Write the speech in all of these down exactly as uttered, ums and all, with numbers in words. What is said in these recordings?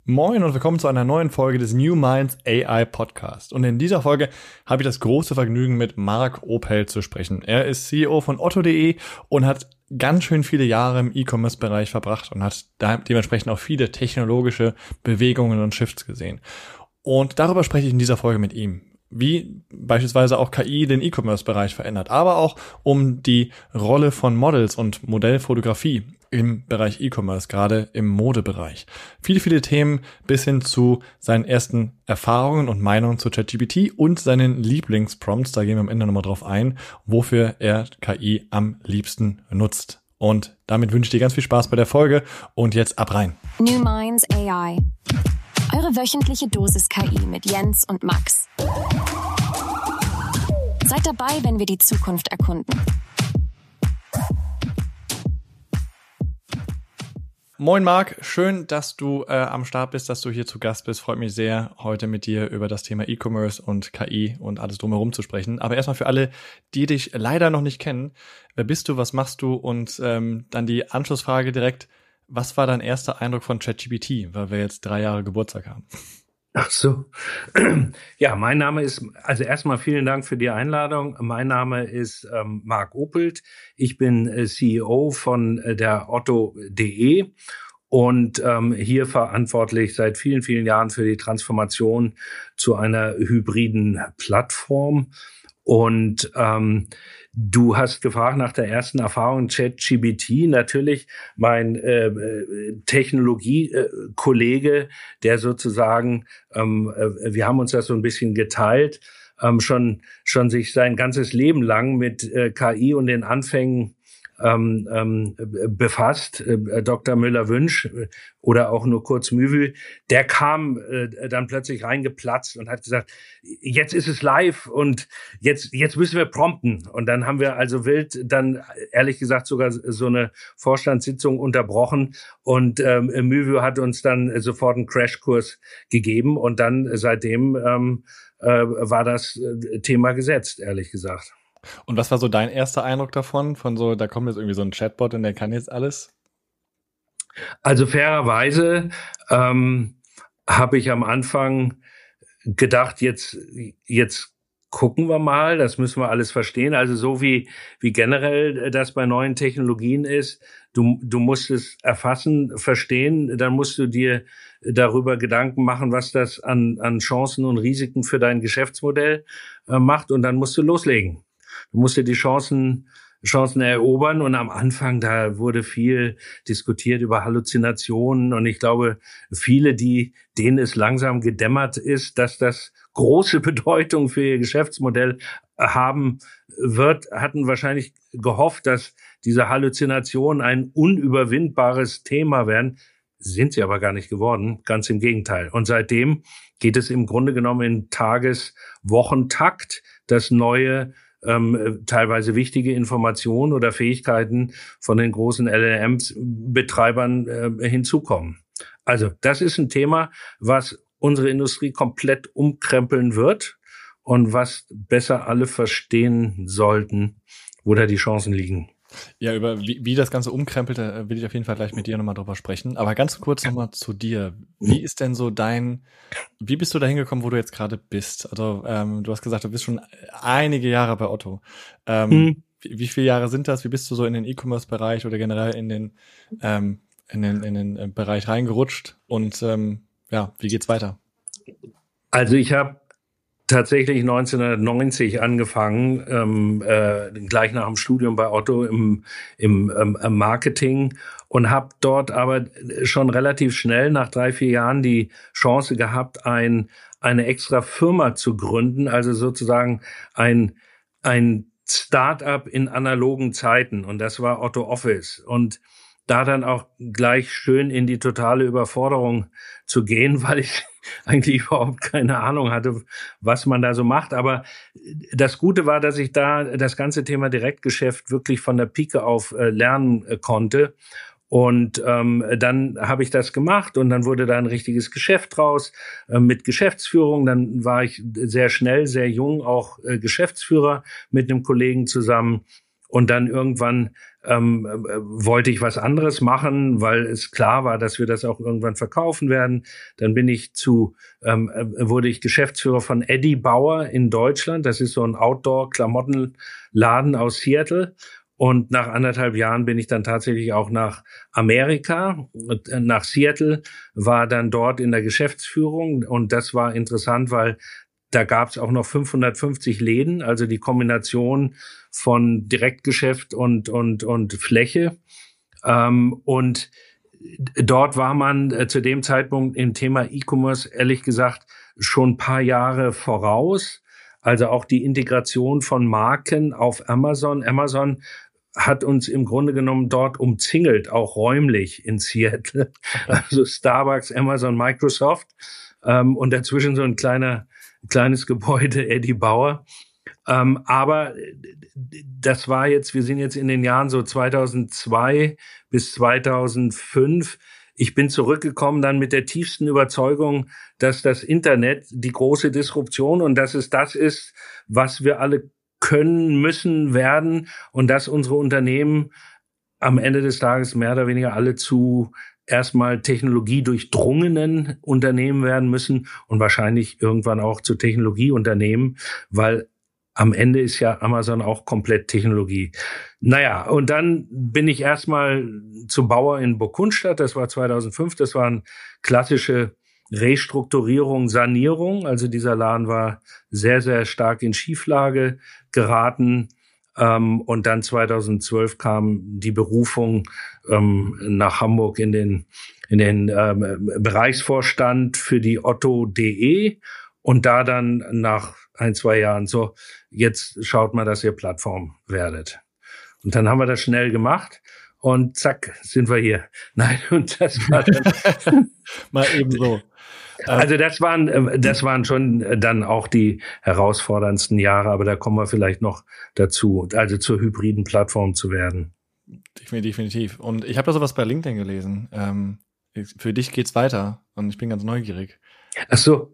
Moin und willkommen zu einer neuen Folge des New Minds A I Podcast. Und in dieser Folge habe ich das große Vergnügen, mit Marc Opelt zu sprechen. Er ist C E O von Otto punkt de und hat ganz schön viele Jahre im E-Commerce-Bereich verbracht und hat da dementsprechend auch viele technologische Bewegungen und Shifts gesehen. Und darüber spreche ich in dieser Folge mit ihm. Wie beispielsweise auch K I den E-Commerce-Bereich verändert, aber auch um die Rolle von Models und Modellfotografie im Bereich E-Commerce, gerade im Modebereich. Viele, viele Themen bis hin zu seinen ersten Erfahrungen und Meinungen zu ChatGPT und seinen Lieblingsprompts, da gehen wir am Ende nochmal drauf ein, wofür er K I am liebsten nutzt. Und damit wünsche ich dir ganz viel Spaß bei der Folge und jetzt ab rein. New Minds A I. Eure wöchentliche Dosis K I mit Jens und Max. Seid dabei, wenn wir die Zukunft erkunden. Moin Marc, schön, dass du äh, am Start bist, dass du hier zu Gast bist. Freut mich sehr, heute mit dir über das Thema E-Commerce und K I und alles drumherum zu sprechen. Aber erstmal für alle, die dich leider noch nicht kennen, wer bist du, was machst du? Und ähm, dann die Anschlussfrage direkt, was war dein erster Eindruck von ChatGPT, weil wir jetzt drei Jahre Geburtstag haben? Ach so. Ja, mein Name ist, also erstmal vielen Dank für die Einladung. Mein Name ist ähm, Marc Opelt. Ich bin äh, C E O von äh, der Otto punkt de und ähm, hier verantwortlich seit vielen, vielen Jahren für die Transformation zu einer hybriden Plattform. Und ähm, du hast gefragt nach der ersten Erfahrung ChatGPT. Natürlich mein äh, Technologie-Kollege, äh, der sozusagen, ähm, äh, wir haben uns das so ein bisschen geteilt, ähm, schon schon sich sein ganzes Leben lang mit äh, K I und den Anfängen Ähm, ähm, befasst, äh, Doktor Müller-Wünsch äh, oder auch nur kurz Mühwü, der kam äh, dann plötzlich reingeplatzt und hat gesagt, jetzt ist es live und jetzt jetzt müssen wir prompten. Und dann haben wir also wild dann ehrlich gesagt sogar so eine Vorstandssitzung unterbrochen und ähm, Mühwü hat uns dann sofort einen Crashkurs gegeben und dann seitdem ähm, äh, war das Thema gesetzt, ehrlich gesagt. Und was war so dein erster Eindruck davon? Von so, da kommt jetzt irgendwie so ein Chatbot und der kann jetzt alles? Also fairerweise ähm, habe ich am Anfang gedacht, jetzt jetzt gucken wir mal, das müssen wir alles verstehen. Also so wie wie generell das bei neuen Technologien ist, du du musst es erfassen, verstehen, dann musst du dir darüber Gedanken machen, was das an an Chancen und Risiken für dein Geschäftsmodell äh, macht und dann musst du loslegen. Du musst dir die Chancen, Chancen erobern und am Anfang, da wurde viel diskutiert über Halluzinationen und ich glaube, viele, die, denen es langsam gedämmert ist, dass das große Bedeutung für ihr Geschäftsmodell haben wird, hatten wahrscheinlich gehofft, dass diese Halluzinationen ein unüberwindbares Thema werden. Sind sie aber gar nicht geworden, ganz im Gegenteil. Und seitdem geht es im Grunde genommen in Tages-Wochentakt, das neue Ähm, teilweise wichtige Informationen oder Fähigkeiten von den großen L L M-Betreibern äh, hinzukommen. Also das ist ein Thema, was unsere Industrie komplett umkrempeln wird und was besser alle verstehen sollten, wo da die Chancen liegen. Ja, über wie, wie das Ganze umkrempelt, da will ich auf jeden Fall gleich mit dir nochmal drüber sprechen. Aber ganz kurz nochmal zu dir. Wie ist denn so dein, wie bist du da hingekommen, wo du jetzt gerade bist? Also ähm, du hast gesagt, du bist schon einige Jahre bei Otto. Ähm, hm. wie, wie viele Jahre sind das? Wie bist du so in den E-Commerce-Bereich oder generell in den ähm, in den in den Bereich reingerutscht? Und ähm, ja, wie geht's weiter? Also ich habe tatsächlich neunzehnhundertneunzig angefangen, ähm, äh, gleich nach dem Studium bei Otto im, im ähm, Marketing und habe dort aber schon relativ schnell nach drei, vier Jahren die Chance gehabt, ein, eine extra Firma zu gründen, also sozusagen ein, ein Start-up in analogen Zeiten und das war Otto Office und da dann auch gleich schön in die totale Überforderung zu gehen, weil ich eigentlich überhaupt keine Ahnung hatte, was man da so macht. Aber das Gute war, dass ich da das ganze Thema Direktgeschäft wirklich von der Pike auf äh, lernen äh, konnte. Und ähm, dann habe ich das gemacht und dann wurde da ein richtiges Geschäft draus äh, mit Geschäftsführung. Dann war ich sehr schnell, sehr jung auch äh, Geschäftsführer mit einem Kollegen zusammen. Und dann irgendwann ähm, äh, wollte ich was anderes machen, weil es klar war, dass wir das auch irgendwann verkaufen werden. Dann bin ich zu, ähm, äh, wurde ich Geschäftsführer von Eddie Bauer in Deutschland. Das ist so ein Outdoor-Klamottenladen aus Seattle. Und nach anderthalb Jahren bin ich dann tatsächlich auch nach Amerika, nach Seattle, war dann dort in der Geschäftsführung. Und das war interessant, weil da gab es auch noch fünfhundertfünfzig Läden, also die Kombination von Direktgeschäft und und und Fläche. Ähm, und dort war man äh, zu dem Zeitpunkt im Thema E-Commerce ehrlich gesagt schon ein paar Jahre voraus. Also auch die Integration von Marken auf Amazon. Amazon hat uns im Grunde genommen dort umzingelt, auch räumlich in Seattle. Also Starbucks, Amazon, Microsoft ähm, und dazwischen so ein kleiner kleines Gebäude, Eddie Bauer. Ähm, aber das war jetzt, wir sind jetzt in den Jahren so zweitausendzwei bis zweitausendfünf. Ich bin zurückgekommen dann mit der tiefsten Überzeugung, dass das Internet die große Disruption und dass es das ist, was wir alle können, müssen, werden und dass unsere Unternehmen am Ende des Tages mehr oder weniger alle zu erstmal technologiedurchdrungenen Unternehmen werden müssen und wahrscheinlich irgendwann auch zu Technologieunternehmen, weil am Ende ist ja Amazon auch komplett Technologie. Naja, und dann bin ich erstmal zum Bauer in Burgkunstadt, das war zweitausendfünf, das war eine klassische Restrukturierung, Sanierung, also dieser Laden war sehr, sehr stark in Schieflage geraten. Ähm, und dann zweitausendzwölf kam die Berufung ähm, nach Hamburg in den in den ähm, Bereichsvorstand für die Otto punkt de und da dann nach ein, zwei Jahren so, jetzt schaut mal, dass ihr Plattform werdet. Und dann haben wir das schnell gemacht und zack, sind wir hier. Nein, und das war dann mal eben so. Also das waren, das waren schon dann auch die herausforderndsten Jahre, aber da kommen wir vielleicht noch dazu, also zur hybriden Plattform zu werden. Definitiv. Und ich habe da sowas bei LinkedIn gelesen. Ähm, für dich geht's weiter und ich bin ganz neugierig. Ach so.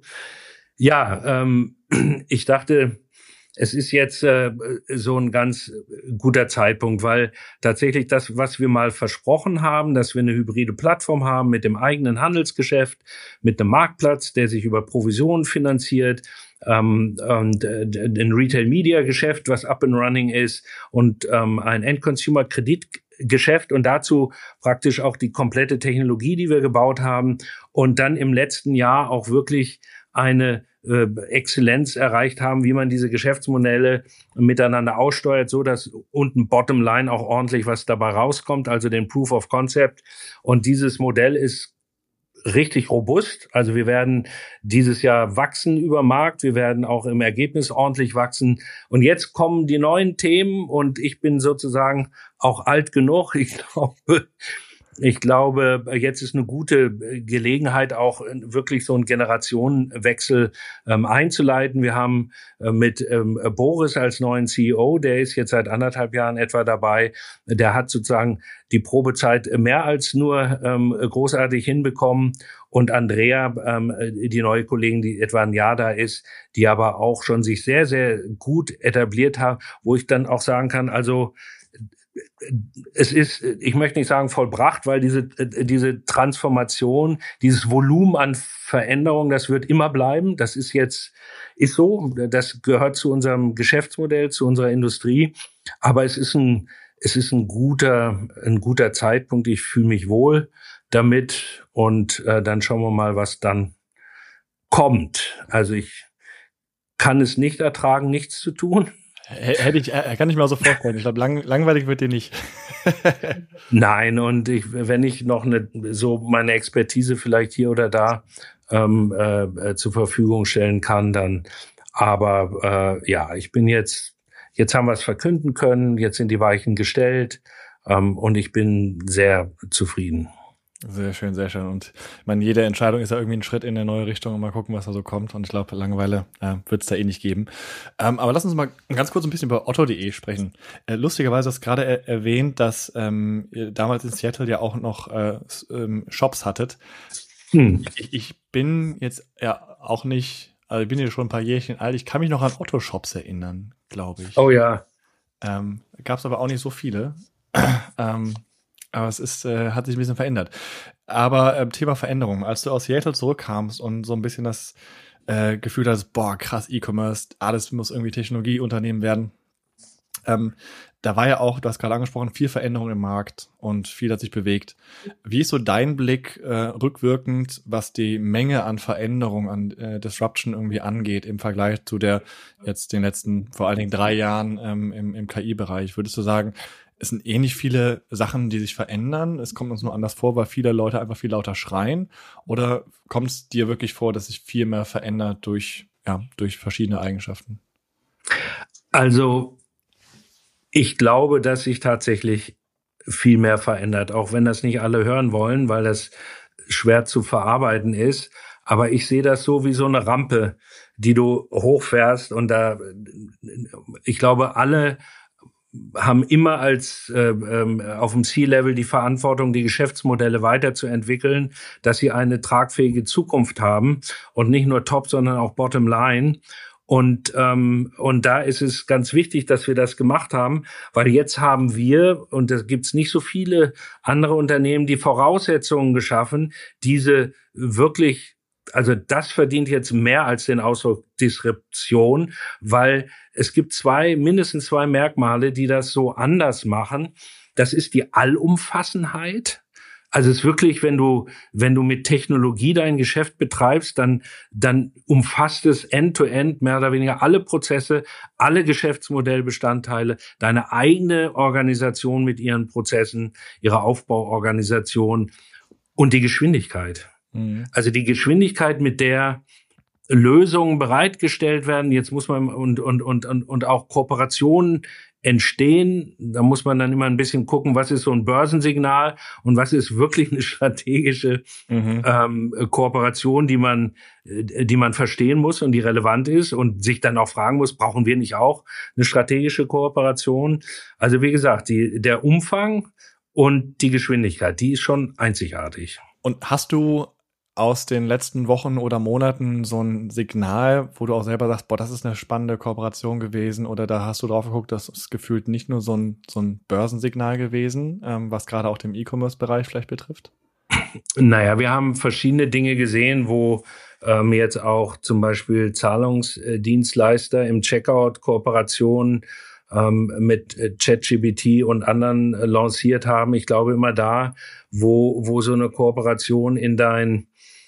Ja, ähm, ich dachte, es ist jetzt äh, so ein ganz guter Zeitpunkt, weil tatsächlich das, was wir mal versprochen haben, dass wir eine hybride Plattform haben mit dem eigenen Handelsgeschäft, mit einem Marktplatz, der sich über Provisionen finanziert, ähm, und äh, ein Retail-Media-Geschäft, was up and running ist und ähm, ein End-Consumer-Kreditgeschäft und dazu praktisch auch die komplette Technologie, die wir gebaut haben und dann im letzten Jahr auch wirklich eine äh, Exzellenz erreicht haben, wie man diese Geschäftsmodelle miteinander aussteuert, so dass unten Bottomline auch ordentlich was dabei rauskommt, also den Proof of Concept. Und dieses Modell ist richtig robust. Also wir werden dieses Jahr wachsen über Markt. Wir werden auch im Ergebnis ordentlich wachsen. Und jetzt kommen die neuen Themen und ich bin sozusagen auch alt genug. Ich glaube, Ich glaube, jetzt ist eine gute Gelegenheit, auch wirklich so einen Generationenwechsel ähm, einzuleiten. Wir haben äh, mit ähm, Boris als neuen C E O, der ist jetzt seit anderthalb Jahren etwa dabei. Der hat sozusagen die Probezeit mehr als nur ähm, großartig hinbekommen. Und Andrea, ähm, die neue Kollegin, die etwa ein Jahr da ist, die aber auch schon sich sehr, sehr gut etabliert hat, wo ich dann auch sagen kann, also es ist, ich möchte nicht sagen vollbracht, weil diese diese Transformation, dieses Volumen an Veränderung, das wird immer bleiben. Das ist jetzt ist so. Das gehört zu unserem Geschäftsmodell, zu unserer Industrie. Aber es ist ein es ist ein guter ein guter Zeitpunkt. Ich fühle mich wohl damit und äh, dann schauen wir mal, was dann kommt. Also ich kann es nicht ertragen, nichts zu tun. Hätte ich, kann ich mir so vorstellen. Ich glaube, lang, langweilig wird dir nicht. Nein, und ich, wenn ich noch eine, so meine Expertise vielleicht hier oder da ähm, äh, zur Verfügung stellen kann, dann. Aber äh, ja, ich bin jetzt, jetzt haben wir es verkünden können, jetzt sind die Weichen gestellt ähm, und ich bin sehr zufrieden. Sehr schön, sehr schön. Und ich meine, jede Entscheidung ist ja irgendwie ein Schritt in eine neue Richtung und mal gucken, was da so kommt. Und ich glaube, Langeweile äh, wird es da eh nicht geben. Ähm, aber lass uns mal ganz kurz ein bisschen über Otto punkt de sprechen. Äh, lustigerweise hast du gerade er- erwähnt, dass ähm, ihr damals in Seattle ja auch noch äh, ähm, Shops hattet. Hm. Ich, ich bin jetzt ja auch nicht, also ich bin ja schon ein paar Jährchen alt. Ich kann mich noch an Otto-Shops erinnern, glaube ich. Oh ja. Ähm, Gab es aber auch nicht so viele. ähm, aber es ist, äh, hat sich ein bisschen verändert. Aber äh, Thema Veränderung, als du aus Seattle zurückkamst und so ein bisschen das äh, Gefühl hattest, boah, krass, E-Commerce, alles muss irgendwie Technologieunternehmen werden. Ähm, da war ja auch, du hast gerade angesprochen, viel Veränderung im Markt und viel hat sich bewegt. Wie ist so dein Blick äh, rückwirkend, was die Menge an Veränderung, an äh, Disruption irgendwie angeht im Vergleich zu der jetzt den letzten vor allen Dingen drei Jahren ähm, im, im K I-Bereich? Würdest du sagen, es sind ähnlich viele Sachen, die sich verändern? Es kommt uns nur anders vor, weil viele Leute einfach viel lauter schreien? Oder kommt es dir wirklich vor, dass sich viel mehr verändert durch, ja, durch verschiedene Eigenschaften? Also ich glaube, dass sich tatsächlich viel mehr verändert, auch wenn das nicht alle hören wollen, weil das schwer zu verarbeiten ist. Aber ich sehe das so wie so eine Rampe, die du hochfährst. Und da, ich glaube, alle haben immer als äh, ähm, auf dem C-Level die Verantwortung, die Geschäftsmodelle weiterzuentwickeln, dass sie eine tragfähige Zukunft haben und nicht nur Top, sondern auch Bottom Line. Und ähm, und da ist es ganz wichtig, dass wir das gemacht haben, weil jetzt haben wir, und da gibt's nicht so viele andere Unternehmen, die Voraussetzungen geschaffen, diese wirklich, also das verdient jetzt mehr als den Ausdruck Disruption, weil es gibt zwei, mindestens zwei Merkmale, die das so anders machen. Das ist die Allumfassenheit. Also es ist wirklich, wenn du, wenn du mit Technologie dein Geschäft betreibst, dann, dann umfasst es end-to-end mehr oder weniger alle Prozesse, alle Geschäftsmodellbestandteile, deine eigene Organisation mit ihren Prozessen, ihre Aufbauorganisation und die Geschwindigkeit. Mhm. Also die Geschwindigkeit, mit der Lösungen bereitgestellt werden. Jetzt muss man und, und, und, und, und auch Kooperationen entstehen. Da muss man dann immer ein bisschen gucken, was ist so ein Börsensignal und was ist wirklich eine strategische mhm. ähm, Kooperation, die man, die man verstehen muss und die relevant ist und sich dann auch fragen muss, brauchen wir nicht auch eine strategische Kooperation? Also wie gesagt, die, der Umfang und die Geschwindigkeit, die ist schon einzigartig. Und hast du aus den letzten Wochen oder Monaten so ein Signal, wo du auch selber sagst, boah, das ist eine spannende Kooperation gewesen, oder da hast du drauf geguckt, das ist gefühlt nicht nur so ein so ein Börsensignal gewesen, ähm, was gerade auch den E-Commerce-Bereich vielleicht betrifft? Naja, wir haben verschiedene Dinge gesehen, wo ähm, jetzt auch zum Beispiel Zahlungsdienstleister im Checkout Kooperationen ähm, mit ChatGPT und anderen äh, lanciert haben. Ich glaube immer da, wo wo so eine Kooperation in dein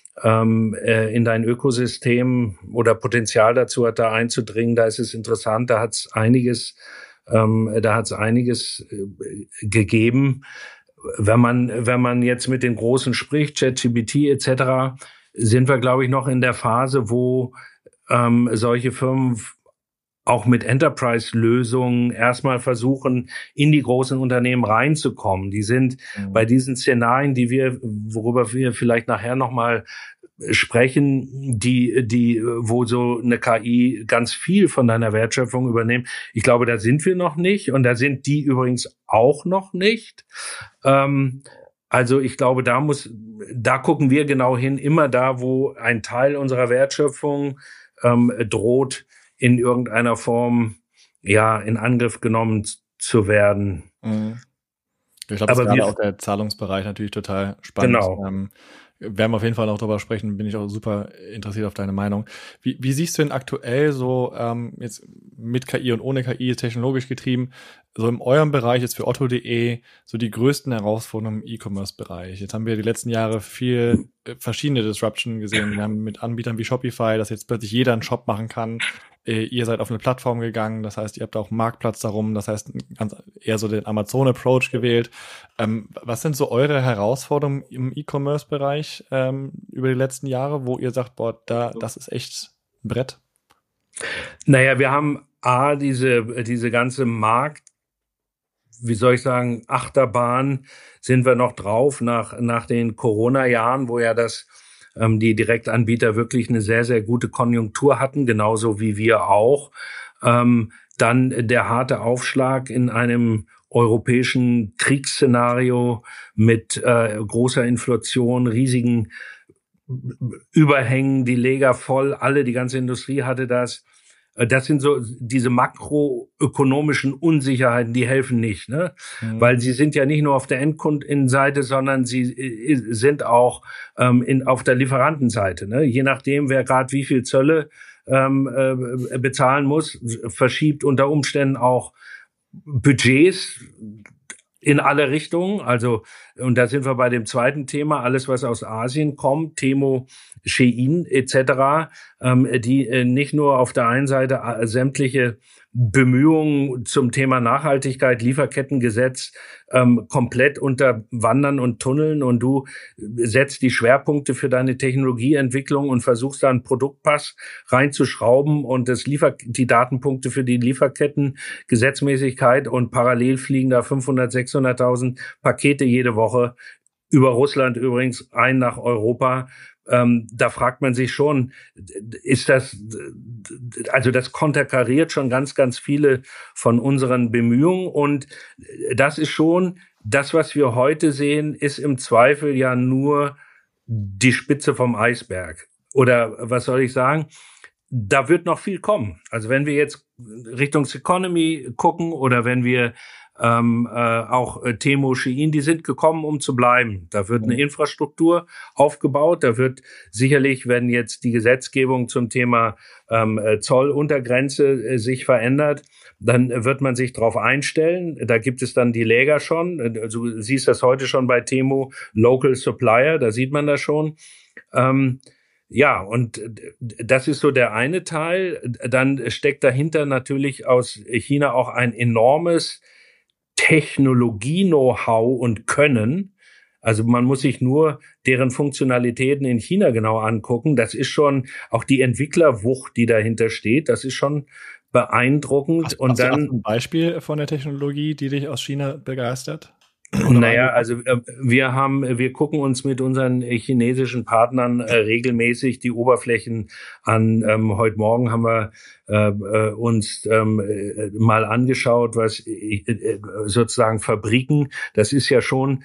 ähm, äh, in dein Ökosystem oder Potenzial dazu hat, da einzudringen, da ist es interessant, da hat es einiges, ähm, da hat es einiges äh, gegeben. Wenn man wenn man jetzt mit den Großen spricht, ChatGPT et cetera, sind wir, glaube ich, noch in der Phase, wo ähm, solche Firmen auch mit Enterprise-Lösungen erstmal versuchen, in die großen Unternehmen reinzukommen. Die sind mhm. bei diesen Szenarien, die wir, worüber wir vielleicht nachher nochmal sprechen, die, die, wo so eine K I ganz viel von deiner Wertschöpfung übernimmt. Ich glaube, da sind wir noch nicht und da sind die übrigens auch noch nicht. Ähm, also ich glaube, da muss, da gucken wir genau hin, immer da, wo ein Teil unserer Wertschöpfung ähm, droht, in irgendeiner Form, ja, in Angriff genommen zu werden. Mhm. Ich glaube, das ist gerade auch der Zahlungsbereich natürlich total spannend. Genau. Ähm, werden wir auf jeden Fall noch drüber sprechen, bin ich auch super interessiert auf deine Meinung. Wie, wie siehst du denn aktuell so, ähm, jetzt mit K I und ohne K I, technologisch getrieben, so in eurem Bereich jetzt für otto punkt de, so die größten Herausforderungen im E-Commerce-Bereich? Jetzt haben wir die letzten Jahre viel äh, verschiedene Disruption gesehen. Wir haben mit Anbietern wie Shopify, dass jetzt plötzlich jeder einen Shop machen kann. Äh, ihr seid auf eine Plattform gegangen, das heißt, ihr habt auch einen Marktplatz darum, das heißt, ganz eher so den Amazon-Approach gewählt. Ähm, was sind so eure Herausforderungen im E-Commerce-Bereich ähm, über die letzten Jahre, wo ihr sagt, boah, da, das ist echt ein Brett? Naja, wir haben A, diese, diese ganze Markt, wie soll ich sagen, Achterbahn sind wir noch drauf nach, nach den Corona-Jahren, wo ja das, ähm, die Direktanbieter wirklich eine sehr, sehr gute Konjunktur hatten, genauso wie wir auch. Ähm, dann der harte Aufschlag in einem europäischen Kriegsszenario mit äh, großer Inflation, riesigen Überhängen, die Lager voll, alle, die ganze Industrie hatte das. Das sind so diese makroökonomischen Unsicherheiten, die helfen nicht, ne? Mhm. Weil sie sind ja nicht nur auf der Endkundenseite, sondern sie sind auch ähm, in, auf der Lieferantenseite, ne? Je nachdem, wer gerade wie viel Zölle ähm, äh, bezahlen muss, verschiebt unter Umständen auch Budgets in alle Richtungen. Also, und da sind wir bei dem zweiten Thema, alles, was aus Asien kommt, Temu, Shein et cetera, ähm, die äh, nicht nur auf der einen Seite äh, sämtliche Bemühungen zum Thema Nachhaltigkeit, Lieferkettengesetz ähm, komplett unterwandern und tunneln, und du setzt die Schwerpunkte für deine Technologieentwicklung und versuchst da einen Produktpass reinzuschrauben und das Liefer die Datenpunkte für die Lieferkettengesetzmäßigkeit, und parallel fliegen da fünfhundert, sechshunderttausend Pakete jede Woche über Russland übrigens ein nach Europa. Ähm, da fragt man sich schon, ist das, also das konterkariert schon ganz, ganz viele von unseren Bemühungen, und das ist schon, das, was wir heute sehen, ist im Zweifel ja nur die Spitze vom Eisberg. Oder was soll ich sagen? Da wird noch viel kommen. Also wenn wir jetzt Richtung Economy gucken, oder wenn wir Ähm, äh, auch äh, Temu, Shein, die sind gekommen, um zu bleiben. Da wird eine Infrastruktur aufgebaut. Da wird sicherlich, wenn jetzt die Gesetzgebung zum Thema ähm, Zolluntergrenze äh, sich verändert, dann wird man sich darauf einstellen. Da gibt es dann die Läger schon. Also, du siehst das heute schon bei Temu, Local Supplier, da sieht man das schon. Ähm, Ja, und das ist so der eine Teil. Dann steckt dahinter natürlich aus China auch ein enormes Technologie-Know-how und Können. Also man muss sich nur deren Funktionalitäten in China genau angucken. Das ist schon auch die Entwicklerwucht, die dahinter steht. Das ist schon beeindruckend. Hast, und hast dann du ein Beispiel von der Technologie, die dich aus China begeistert? Naja, also äh, wir haben, wir gucken uns mit unseren äh, chinesischen Partnern äh, regelmäßig die Oberflächen an. Ähm, heute Morgen haben wir äh, äh, uns ähm, äh, mal angeschaut, was äh, sozusagen Fabriken. Das ist ja schon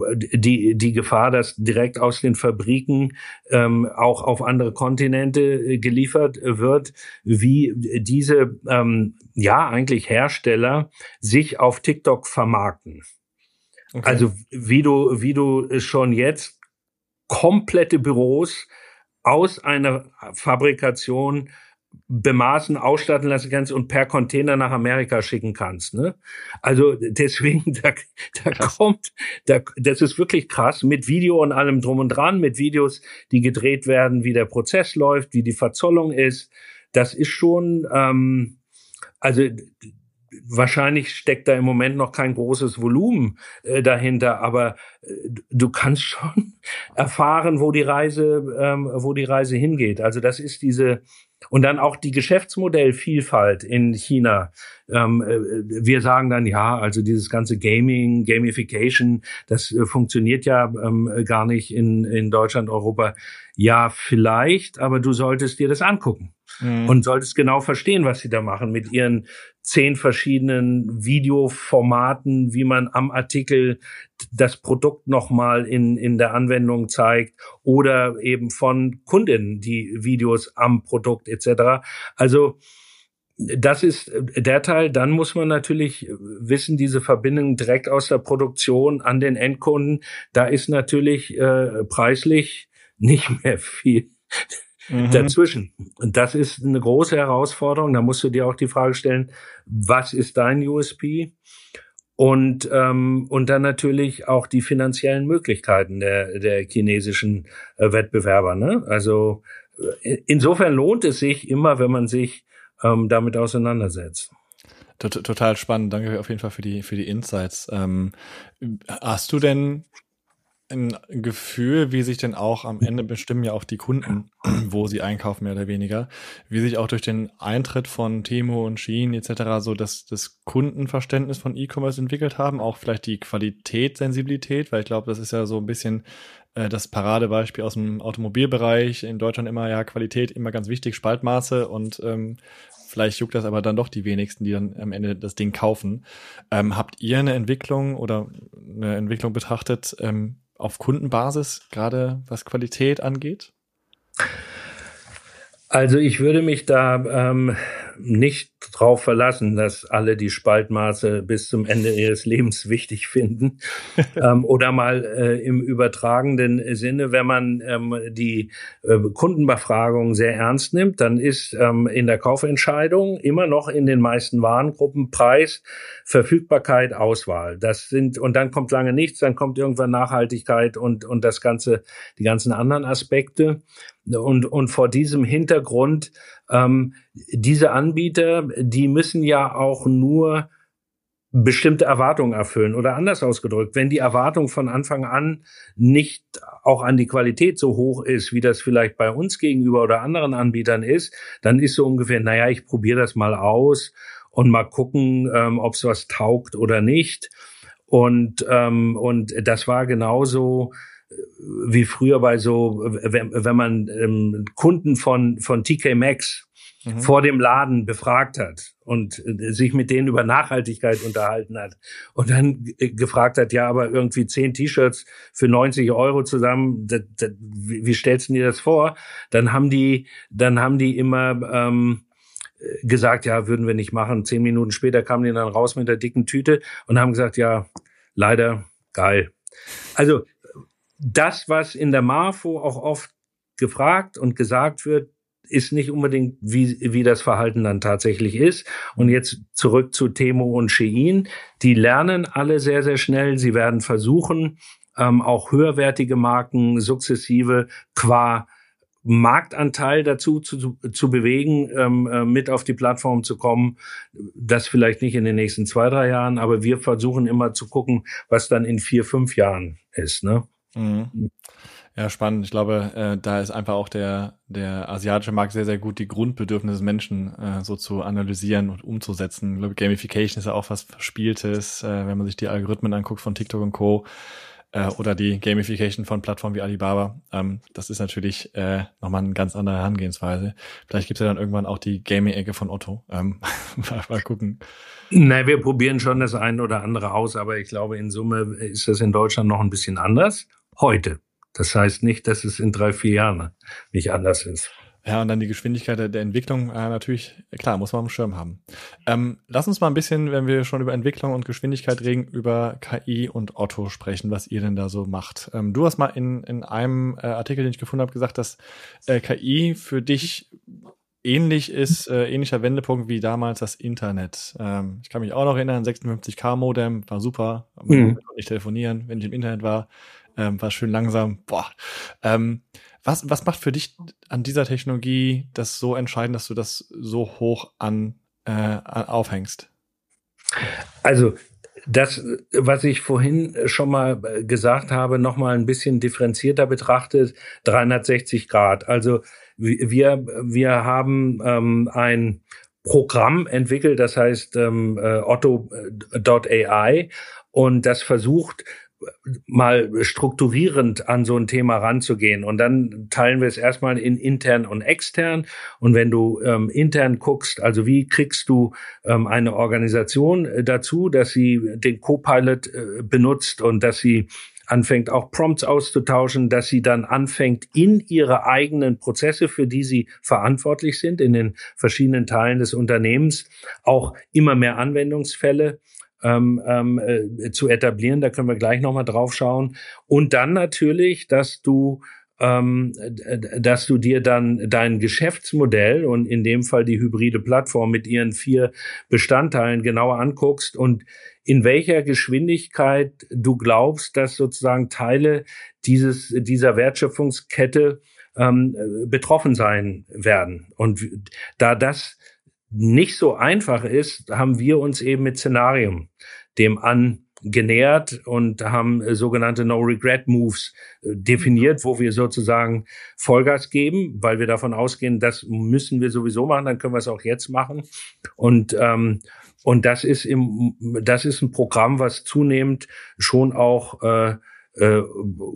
die die Gefahr, dass direkt aus den Fabriken ähm, auch auf andere Kontinente äh, geliefert wird, wie diese ähm, ja eigentlich Hersteller sich auf TikTok vermarkten. Okay. Also wie du wie du schon jetzt komplette Büros aus einer Fabrikation bemaßen, ausstatten lassen kannst und per Container nach Amerika schicken kannst, ne? Also deswegen, da, da kommt, da, das ist wirklich krass, mit Video und allem drum und dran, mit Videos, die gedreht werden, wie der Prozess läuft, wie die Verzollung ist. Das ist schon, ähm, also wahrscheinlich steckt da im Moment noch kein großes Volumen äh, dahinter, aber äh, du kannst schon erfahren, wo die Reise, ähm, wo die Reise hingeht. Also das ist diese, und dann auch die Geschäftsmodellvielfalt in China. Ähm, äh, wir sagen dann, ja, also dieses ganze Gaming, Gamification, das äh, funktioniert ja ähm, gar nicht in, in Deutschland, Europa. Ja, vielleicht, aber du solltest dir das angucken. Mhm. Und solltest genau verstehen, was sie da machen mit ihren zehn verschiedenen Videoformaten, wie man am Artikel das Produkt nochmal in, in der Anwendung zeigt, oder eben von Kundinnen die Videos am Produkt et cetera. Also das ist der Teil. Dann muss man natürlich wissen, diese Verbindung direkt aus der Produktion an den Endkunden, da ist natürlich äh, preislich nicht mehr viel Mhm. dazwischen. Und das ist eine große Herausforderung. Da musst du dir auch die Frage stellen, was ist dein U S P? Und ähm, und dann natürlich auch die finanziellen Möglichkeiten der der chinesischen äh, Wettbewerber, ne? Also äh, insofern lohnt es sich immer, wenn man sich ähm, damit auseinandersetzt. Total spannend. Danke auf jeden Fall für die für die Insights. Ähm, hast du denn ein Gefühl, wie sich denn auch am Ende bestimmen ja auch die Kunden, wo sie einkaufen, mehr oder weniger, wie sich auch durch den Eintritt von Temu und Shein et cetera so das, das Kundenverständnis von E-Commerce entwickelt haben, auch vielleicht die Qualitätssensibilität, weil ich glaube, das ist ja so ein bisschen äh, das Paradebeispiel aus dem Automobilbereich, in Deutschland immer, ja, Qualität immer ganz wichtig, Spaltmaße, und ähm, vielleicht juckt das aber dann doch die wenigsten, die dann am Ende das Ding kaufen. Ähm, habt ihr eine Entwicklung oder eine Entwicklung betrachtet, ähm, auf Kundenbasis, gerade was Qualität angeht? Also ich würde mich da ähm, nicht drauf verlassen, dass alle die Spaltmaße bis zum Ende ihres Lebens wichtig finden. ähm, oder mal äh, im übertragenen Sinne, wenn man ähm, die äh, Kundenbefragung sehr ernst nimmt, dann ist ähm, in der Kaufentscheidung immer noch in den meisten Warengruppen Preis, Verfügbarkeit, Auswahl. Das sind, und dann kommt lange nichts, dann kommt irgendwann Nachhaltigkeit und, und das ganze, die ganzen anderen Aspekte. Und, und vor diesem Hintergrund, ähm, diese Anbieter, die müssen ja auch nur bestimmte Erwartungen erfüllen. Oder anders ausgedrückt, wenn die Erwartung von Anfang an nicht auch an die Qualität so hoch ist, wie das vielleicht bei uns gegenüber oder anderen Anbietern ist, dann ist so ungefähr, naja, ich probiere das mal aus und mal gucken, ähm, ob es was taugt oder nicht. Und, ähm, und das war genauso wie früher bei so, wenn, wenn man ähm, Kunden von von T K Maxx mhm. vor dem Laden befragt hat und äh, sich mit denen über Nachhaltigkeit unterhalten hat und dann g- gefragt hat, ja, aber irgendwie zehn T-Shirts für neunzig Euro zusammen, das, das, wie, wie stellst du dir das vor? Dann haben die, dann haben die immer ähm, gesagt, ja, würden wir nicht machen. Zehn Minuten später kamen die dann raus mit der dicken Tüte und haben gesagt, ja, leider, geil. Also das, was in der Marfo auch oft gefragt und gesagt wird, ist nicht unbedingt, wie, wie das Verhalten dann tatsächlich ist. Und jetzt zurück zu Temu und Shein. Die lernen alle sehr, sehr schnell. Sie werden versuchen, ähm, auch höherwertige Marken sukzessive qua Marktanteil dazu zu, zu bewegen, ähm, äh, mit auf die Plattform zu kommen. Das vielleicht nicht in den nächsten zwei, drei Jahren, aber wir versuchen immer zu gucken, was dann in vier, fünf Jahren ist, ne? Mhm. Ja, spannend. Ich glaube, äh, da ist einfach auch der der asiatische Markt sehr, sehr gut, die Grundbedürfnisse des Menschen äh, so zu analysieren und umzusetzen. Ich glaube, Gamification ist ja auch was Verspieltes, äh, wenn man sich die Algorithmen anguckt von TikTok und Co. Äh, oder die Gamification von Plattformen wie Alibaba. Ähm, das ist natürlich äh, nochmal eine ganz andere Herangehensweise. Vielleicht gibt es ja dann irgendwann auch die Gaming-Ecke von Otto. Ähm, mal, mal gucken. Na, wir probieren schon das eine oder andere aus, aber ich glaube, in Summe ist das in Deutschland noch ein bisschen anders. Heute. Das heißt nicht, dass es in drei, vier Jahren nicht anders ist. Ja, und dann die Geschwindigkeit der, der Entwicklung, äh, natürlich, klar, muss man am Schirm haben. Ähm, lass uns mal ein bisschen, wenn wir schon über Entwicklung und Geschwindigkeit reden, über K I und Otto sprechen, was ihr denn da so macht. Ähm, du hast mal in, in einem äh, Artikel, den ich gefunden habe, gesagt, dass äh, K I für dich ähnlich ist, äh, ähnlicher Wendepunkt wie damals das Internet. Ähm, ich kann mich auch noch erinnern, sechsundfünfzig K Modem, war super, man mhm. konnte nicht telefonieren, wenn ich im Internet war. Ähm, war schön langsam. Boah. Ähm, was, was macht für dich an dieser Technologie das so entscheidend, dass du das so hoch an, äh, an aufhängst? Also das, was ich vorhin schon mal gesagt habe, noch mal ein bisschen differenzierter betrachtet, dreihundertsechzig Grad. Also wir, wir haben ähm, ein Programm entwickelt, das heißt ähm, Otto Punkt A I, und das versucht, mal strukturierend an so ein Thema ranzugehen. Und dann teilen wir es erstmal in intern und extern. Und wenn du ähm, intern guckst, also wie kriegst du ähm, eine Organisation äh, dazu, dass sie den Copilot äh, benutzt und dass sie anfängt, auch Prompts auszutauschen, dass sie dann anfängt, in ihre eigenen Prozesse, für die sie verantwortlich sind, in den verschiedenen Teilen des Unternehmens, auch immer mehr Anwendungsfälle Ähm, ähm, äh, zu etablieren. Da können wir gleich nochmal drauf schauen. Und dann natürlich, dass du ähm, dass du dir dann dein Geschäftsmodell und in dem Fall die hybride Plattform mit ihren vier Bestandteilen genauer anguckst und in welcher Geschwindigkeit du glaubst, dass sozusagen Teile dieses dieser Wertschöpfungskette ähm, betroffen sein werden. Und da das nicht so einfach ist, haben wir uns eben mit Szenarium dem angenähert und haben äh, sogenannte No-Regret-Moves äh, definiert, wo wir sozusagen Vollgas geben, weil wir davon ausgehen, das müssen wir sowieso machen, dann können wir es auch jetzt machen. Und ähm, und das ist im das ist ein Programm, was zunehmend schon auch äh, äh,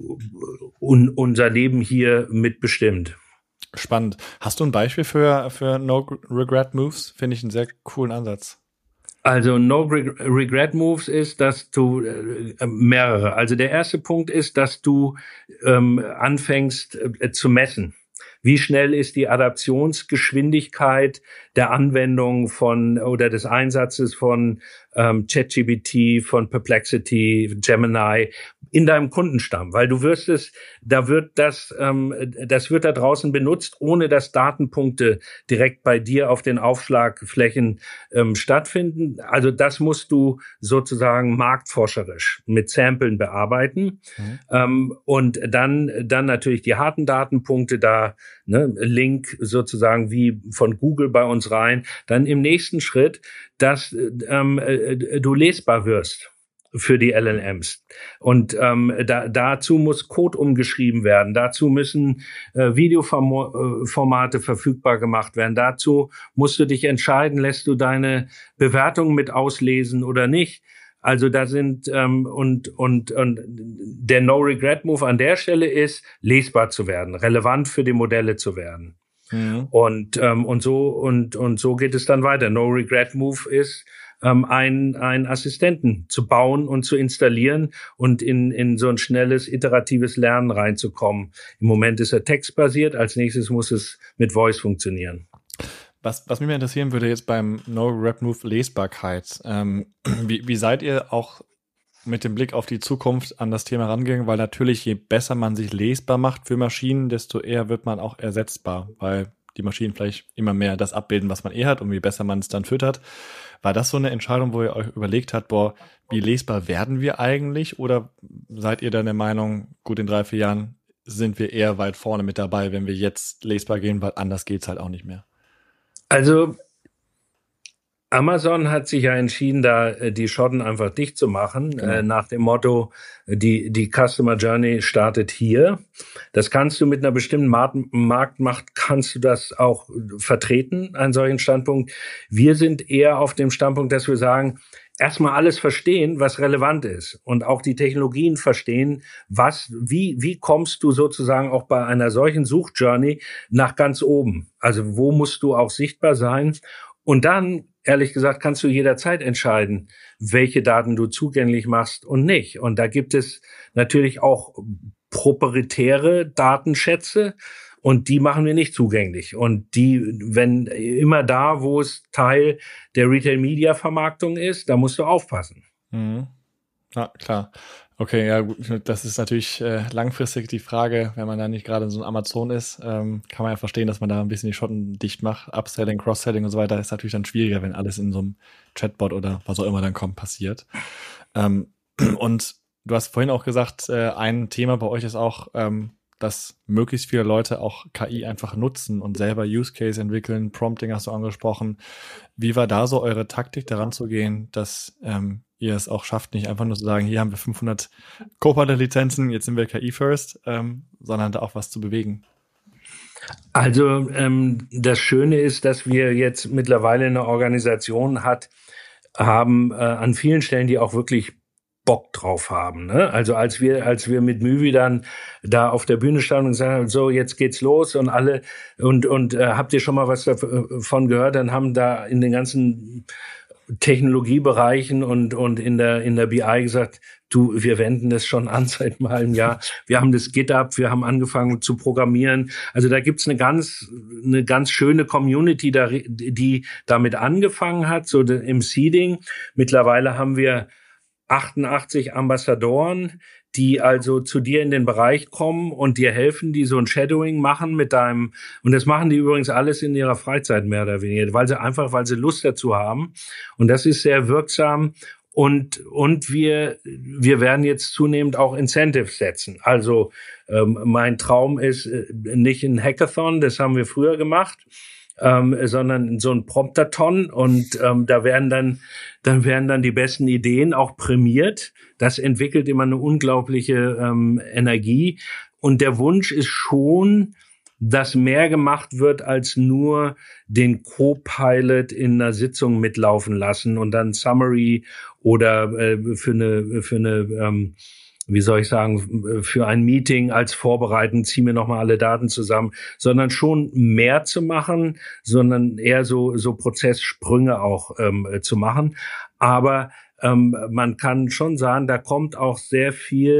un, unser Leben hier mitbestimmt. Spannend. Hast du ein Beispiel für für No-Regret-Moves? Finde ich einen sehr coolen Ansatz. Also No-Regret-Moves ist, dass du äh, mehrere. Also der erste Punkt ist, dass du ähm, anfängst äh, zu messen. wie schnell ist die Adaptionsgeschwindigkeit der Anwendung von oder des Einsatzes von ähm, ChatGPT, von Perplexity, Gemini in deinem Kundenstamm, weil du wirst es, da wird das, ähm, das wird da draußen benutzt, ohne dass Datenpunkte direkt bei dir auf den Aufschlagflächen ähm, stattfinden. Also das musst du sozusagen marktforscherisch mit Samplen bearbeiten. Mhm. Ähm, und dann, dann natürlich die harten Datenpunkte da, ne, Link sozusagen wie von Google bei uns rein. Dann im nächsten Schritt, dass ähm, äh, du lesbar wirst für die L L Ms. Und ähm, da, dazu muss Code umgeschrieben werden. Dazu müssen äh, Videoformate verfügbar gemacht werden. Dazu musst du dich entscheiden, lässt du deine Bewertungen mit auslesen oder nicht. Also da sind ähm, und und und der No-Regret-Move an der Stelle ist, lesbar zu werden, relevant für die Modelle zu werden. Mhm. Und ähm, und so und und so geht es dann weiter. No-Regret-Move ist ähm, ein ein Assistenten zu bauen und zu installieren und in in so ein schnelles iteratives Lernen reinzukommen. Im Moment ist er textbasiert, als nächstes muss es mit Voice funktionieren. Was, was mich mal interessieren würde jetzt beim No-Regret-Move Lesbarkeit, ähm, wie, wie seid ihr auch mit dem Blick auf die Zukunft an das Thema rangegangen? Weil natürlich, je besser man sich lesbar macht für Maschinen, desto eher wird man auch ersetzbar, weil die Maschinen vielleicht immer mehr das abbilden, was man eh hat und wie besser man es dann füttert. War das so eine Entscheidung, wo ihr euch überlegt habt, boah, wie lesbar werden wir eigentlich? Oder seid ihr dann der Meinung, gut, in drei, vier Jahren sind wir eher weit vorne mit dabei, wenn wir jetzt lesbar gehen, weil anders geht's halt auch nicht mehr? Also Amazon hat sich ja entschieden, da die Schotten einfach dicht zu machen, genau. äh, nach dem Motto, die die Customer Journey startet hier. Das kannst du mit einer bestimmten Markt- Marktmacht, kannst du das auch vertreten, einen solchen Standpunkt. Wir sind eher auf dem Standpunkt, dass wir sagen, erstmal alles verstehen, was relevant ist und auch die Technologien verstehen, was, wie, wie kommst du sozusagen auch bei einer solchen Suchjourney nach ganz oben? Also wo musst du auch sichtbar sein? Und dann, ehrlich gesagt, kannst du jederzeit entscheiden, welche Daten du zugänglich machst und nicht. Und da gibt es natürlich auch proprietäre Datenschätze und die machen wir nicht zugänglich. Und die, wenn immer da, wo es Teil der Retail-Media-Vermarktung ist, da musst du aufpassen. Mhm. Ja, klar. Okay, ja gut, das ist natürlich äh, langfristig die Frage, wenn man da nicht gerade in so einem Amazon ist, ähm, kann man ja verstehen, dass man da ein bisschen die Schotten dicht macht. Upselling, Cross-Selling und so weiter ist natürlich dann schwieriger, wenn alles in so einem Chatbot oder was auch immer dann kommt, passiert. Ähm, und du hast vorhin auch gesagt, äh, ein Thema bei euch ist auch, ähm, dass möglichst viele Leute auch K I einfach nutzen und selber Use Case entwickeln. Prompting hast du angesprochen. Wie war da so eure Taktik, daran zu gehen, dass ähm, ihr es auch schafft, nicht einfach nur zu sagen, hier haben wir fünfhundert Copilot-Lizenzen, jetzt sind wir K I first, ähm, sondern da auch was zu bewegen? Also ähm, das Schöne ist, dass wir jetzt mittlerweile eine Organisation hat, haben äh, an vielen Stellen, die auch wirklich Bock drauf haben. Ne? Also als wir als wir mit Müvi dann da auf der Bühne standen und gesagt haben, so jetzt geht's los und alle und und äh, habt ihr schon mal was davon gehört? Dann haben da in den ganzen Technologiebereichen und und in der in der B I gesagt, du, wir wenden das schon an seit mal einem Jahr. Wir haben das GitHub, wir haben angefangen zu programmieren. Also da gibt's eine ganz eine ganz schöne Community, da, die damit angefangen hat, so im Seeding. Mittlerweile haben wir achtundachtzig Ambassadoren, die also zu dir in den Bereich kommen und dir helfen, die so ein Shadowing machen mit deinem, und das machen die übrigens alles in ihrer Freizeit mehr oder weniger, weil sie einfach, weil sie Lust dazu haben. Und das ist sehr wirksam. Und, und wir, wir werden jetzt zunehmend auch Incentives setzen. Also, ähm, mein Traum ist äh, nicht ein Hackathon, das haben wir früher gemacht, Ähm, sondern so ein Promptathon und ähm, da werden dann dann werden dann die besten Ideen auch prämiert. Das entwickelt immer eine unglaubliche ähm, Energie und der Wunsch ist schon, dass mehr gemacht wird als nur den Co-Pilot in einer Sitzung mitlaufen lassen und dann Summary oder äh, für eine für eine ähm, wie soll ich sagen, für ein Meeting als Vorbereiten, ziehen wir nochmal alle Daten zusammen, sondern schon mehr zu machen, sondern eher so so Prozesssprünge auch ähm, zu machen. Aber ähm, man kann schon sagen, da kommt auch sehr viel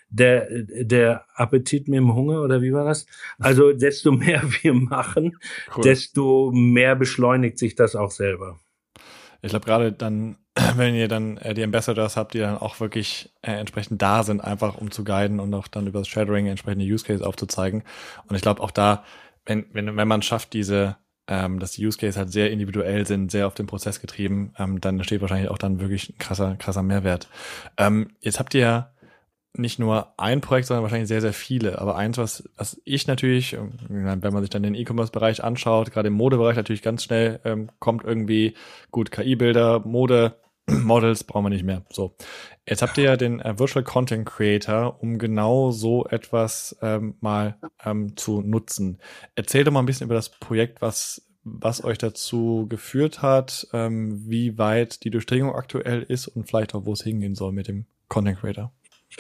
der, der Appetit mit dem Hunger, oder wie war das? Also desto mehr wir machen, cool. desto mehr beschleunigt sich das auch selber. Ich glaube, gerade dann, wenn ihr dann äh, die Ambassadors habt, die dann auch wirklich äh, entsprechend da sind, einfach um zu guiden und auch dann über das Shadowing entsprechende Use Case aufzuzeigen. Und ich glaube auch da, wenn, wenn, wenn man schafft, diese Ähm, dass die Use Case halt sehr individuell sind, sehr auf den Prozess getrieben, ähm, dann entsteht wahrscheinlich auch dann wirklich ein krasser, krasser Mehrwert. Ähm, jetzt habt ihr ja nicht nur ein Projekt, sondern wahrscheinlich sehr, sehr viele. Aber eins, was, was ich natürlich, wenn man sich dann den E-Commerce-Bereich anschaut, gerade im Modebereich natürlich ganz schnell ähm, kommt irgendwie, gut, K I-Bilder, Mode, Models brauchen wir nicht mehr. So, jetzt habt ihr ja den äh, Virtual Content Creator, um genau so etwas ähm, mal ähm, zu nutzen. Erzählt doch mal ein bisschen über das Projekt, was was euch dazu geführt hat, ähm, wie weit die Durchdringung aktuell ist und vielleicht auch, wo es hingehen soll mit dem Content Creator.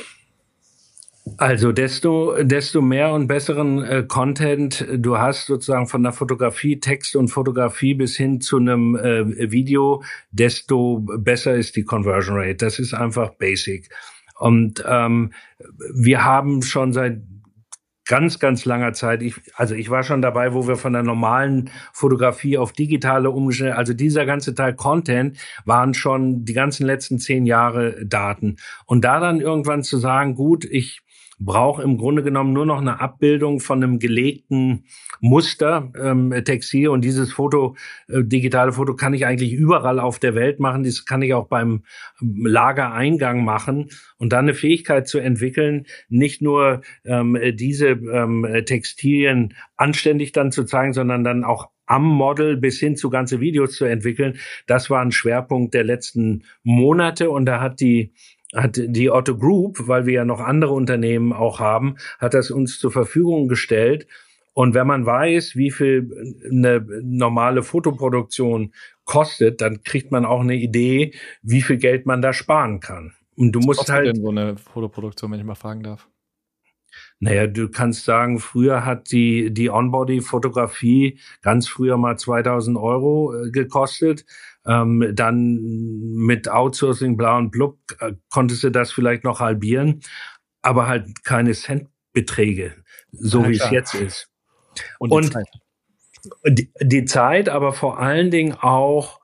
Also desto desto mehr und besseren äh, Content du hast, sozusagen von der Fotografie, Text und Fotografie bis hin zu einem äh, Video, desto besser ist die Conversion Rate. Das ist einfach basic. Und ähm, wir haben schon seit ganz, ganz langer Zeit, ich, also ich war schon dabei, wo wir von der normalen Fotografie auf digitale umgestellt, also dieser ganze Teil Content waren schon die ganzen letzten zehn Jahre Daten. Und da dann irgendwann zu sagen, gut, ich brauche im Grunde genommen nur noch eine Abbildung von einem gelegten Muster, ähm, Textil, und dieses Foto, äh, digitale Foto kann ich eigentlich überall auf der Welt machen, das kann ich auch beim Lagereingang machen, und dann eine Fähigkeit zu entwickeln, nicht nur ähm, diese ähm, Textilien anständig dann zu zeigen, sondern dann auch am Model bis hin zu ganze Videos zu entwickeln. Das war ein Schwerpunkt der letzten Monate, und da hat die hat die Otto Group, weil wir ja noch andere Unternehmen auch haben, hat das uns zur Verfügung gestellt. Und wenn man weiß, wie viel eine normale Fotoproduktion kostet, dann kriegt man auch eine Idee, wie viel Geld man da sparen kann. Und du Was musst kostet halt denn so eine Fotoproduktion, wenn ich mal fragen darf? Naja, du kannst sagen, früher hat die die On-Body-Fotografie ganz früher mal zweitausend Euro äh, gekostet. Ähm, dann mit Outsourcing, bla und blub, äh, konntest du das vielleicht noch halbieren, aber halt keine Centbeträge, so ja, wie es jetzt ist. Und die und Zeit. Die, die Zeit, aber vor allen Dingen auch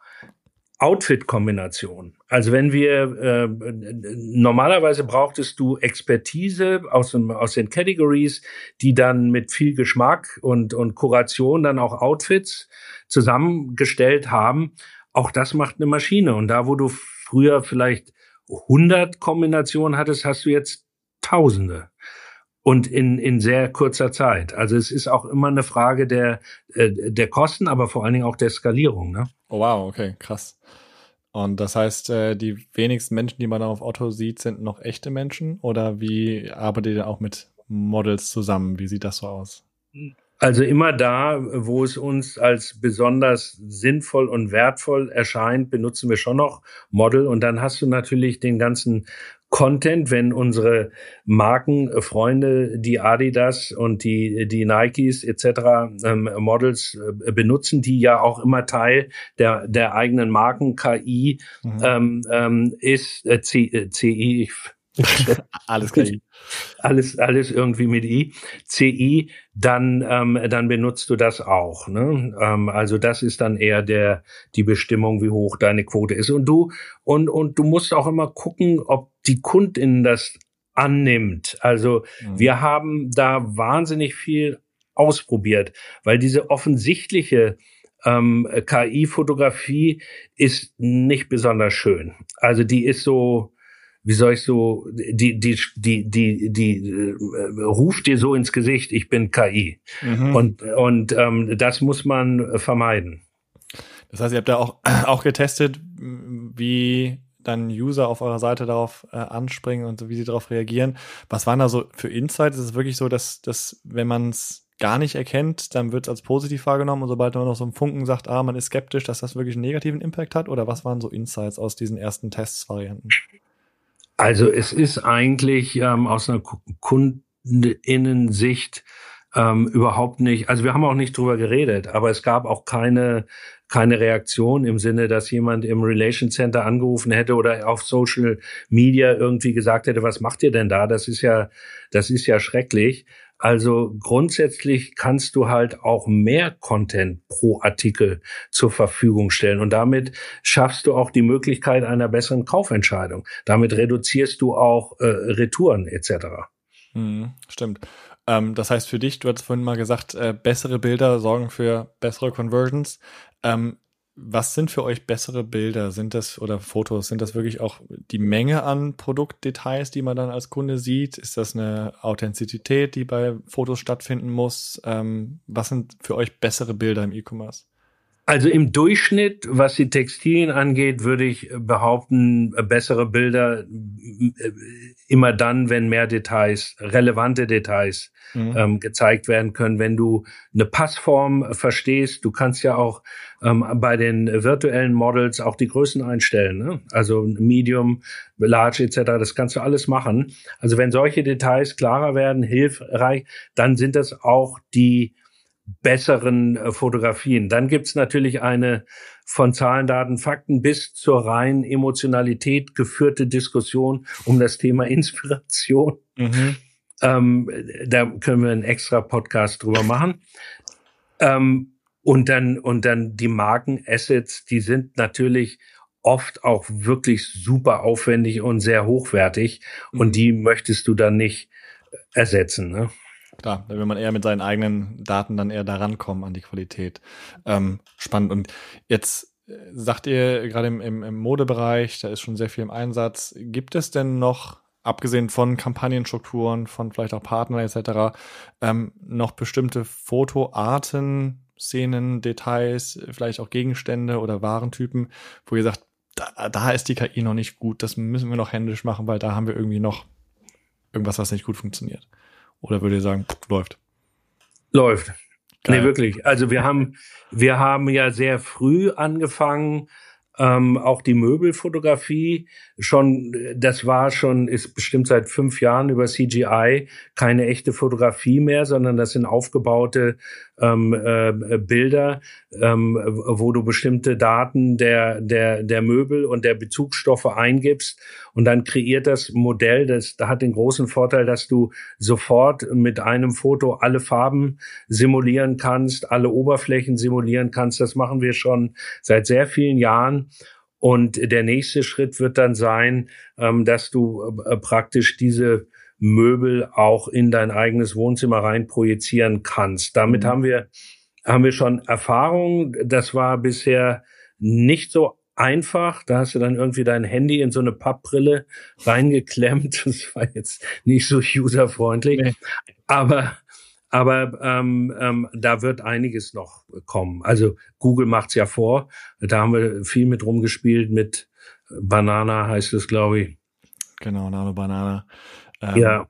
Outfit-Kombination. Also wenn wir äh, normalerweise brauchtest du Expertise aus dem, aus den Categories, die dann mit viel Geschmack und und Kuration dann auch Outfits zusammengestellt haben. Auch das macht eine Maschine. Und da, wo du früher vielleicht hundert Kombinationen hattest, hast du jetzt Tausende. Und in in sehr kurzer Zeit. Also es ist auch immer eine Frage der äh, der Kosten, aber vor allen Dingen auch der Skalierung, ne? Oh wow, okay, krass. Und das heißt, äh, die wenigsten Menschen, die man auf Otto sieht, sind noch echte Menschen? Oder wie arbeitet ihr auch mit Models zusammen? Wie sieht das so aus? Also immer da, wo es uns als besonders sinnvoll und wertvoll erscheint, benutzen wir schon noch Model. Und dann hast du natürlich den ganzen Content, wenn unsere Markenfreunde, die Adidas und die die Nikes et cetera ähm, Models äh, benutzen, die ja auch immer Teil der der eigenen Marken K I mhm. ähm, ähm, ist, äh, C, äh, C I, ich alles K I. Alles, alles irgendwie mit I. C I, dann, ähm, dann benutzt du das auch, ne? Ähm, also das ist dann eher der, die Bestimmung, wie hoch deine Quote ist. Und du, und, und du musst auch immer gucken, ob die Kundin das annimmt. Also, mhm. wir haben da wahnsinnig viel ausprobiert, weil diese offensichtliche ähm, K I-Fotografie ist nicht besonders schön. Also die ist so, wie soll ich so, die, die, die, die, die äh, ruft dir so ins Gesicht, ich bin K I. Mhm. Und, und ähm, das muss man vermeiden. Das heißt, ihr habt da auch, auch getestet, wie dann User auf eurer Seite darauf äh, anspringen und wie sie darauf reagieren. Was waren da so für Insights? Ist es wirklich so, dass, dass wenn man es gar nicht erkennt, dann wird es als positiv wahrgenommen, und sobald man noch so einen Funken sagt, ah, man ist skeptisch, dass das wirklich einen negativen Impact hat? Oder was waren so Insights aus diesen ersten Testvarianten? Also es ist eigentlich ähm, aus einer Kundinnensicht ähm, überhaupt nicht, also wir haben auch nicht drüber geredet, aber es gab auch keine keine Reaktion im Sinne, dass jemand im Relation Center angerufen hätte oder auf Social Media irgendwie gesagt hätte, was macht ihr denn da? Das ist ja, das ist ja schrecklich. Also grundsätzlich kannst du halt auch mehr Content pro Artikel zur Verfügung stellen und damit schaffst du auch die Möglichkeit einer besseren Kaufentscheidung. Damit reduzierst du auch äh, Retouren et cetera. Hm, stimmt. Ähm, das heißt für dich, du hattest vorhin mal gesagt, äh, bessere Bilder sorgen für bessere Conversions. Ähm, Was sind für euch bessere Bilder? Sind das oder Fotos? Sind das wirklich auch die Menge an Produktdetails, die man dann als Kunde sieht? Ist das eine Authentizität, die bei Fotos stattfinden muss? Ähm, was sind für euch bessere Bilder im E-Commerce? Also im Durchschnitt, was die Textilien angeht, würde ich behaupten, bessere Bilder immer dann, wenn mehr Details, relevante Details mhm. ähm, gezeigt werden können. Wenn du eine Passform verstehst, du kannst ja auch ähm, bei den virtuellen Models auch die Größen einstellen, ne? Also Medium, Large et cetera. Das kannst du alles machen. Also wenn solche Details klarer werden, hilfreich, dann sind das auch die besseren äh, Fotografien. Dann gibt's natürlich eine von Zahlen, Daten, Fakten bis zur reinen Emotionalität geführte Diskussion um das Thema Inspiration. Mhm. Ähm, da können wir einen extra Podcast drüber machen. ähm, und dann und dann die Markenassets, die sind natürlich oft auch wirklich super aufwendig und sehr hochwertig. Mhm. Und die möchtest du dann nicht ersetzen, ne? Klar, da will man eher mit seinen eigenen Daten dann eher da rankommen an die Qualität. Ähm, spannend. Und jetzt sagt ihr gerade im, im, im Modebereich, da ist schon sehr viel im Einsatz. Gibt es denn noch, abgesehen von Kampagnenstrukturen, von vielleicht auch Partnern et cetera, ähm, noch bestimmte Fotoarten, Szenen, Details, vielleicht auch Gegenstände oder Warentypen, wo ihr sagt, da, da ist die K I noch nicht gut, das müssen wir noch händisch machen, weil da haben wir irgendwie noch irgendwas, was nicht gut funktioniert? Oder würde ihr sagen, pff, läuft? Läuft. Geil. Nee, wirklich. Also wir haben, wir haben ja sehr früh angefangen, ähm, auch die Möbelfotografie schon, das war schon, ist bestimmt seit fünf Jahren über C G I keine echte Fotografie mehr, sondern das sind aufgebaute ähm, äh, Bilder, ähm, wo du bestimmte Daten der der der Möbel und der Bezugsstoffe eingibst und dann kreiert das Modell, das da hat den großen Vorteil, dass du sofort mit einem Foto alle Farben simulieren kannst, alle Oberflächen simulieren kannst. Das machen wir schon seit sehr vielen Jahren. Und der nächste Schritt wird dann sein, ähm, dass du äh, praktisch diese Möbel auch in dein eigenes Wohnzimmer rein projizieren kannst. Damit mhm. haben wir haben wir schon Erfahrung. Das war bisher nicht so einfach. Da hast du dann irgendwie dein Handy in so eine Pappbrille reingeklemmt. Das war jetzt nicht so userfreundlich. Nee. Aber aber ähm, ähm, da wird einiges noch kommen. Also Google macht's ja vor. Da haben wir viel mit rumgespielt. Mit Banana heißt es, glaube ich. Genau, Nano Banana. Ähm, ja.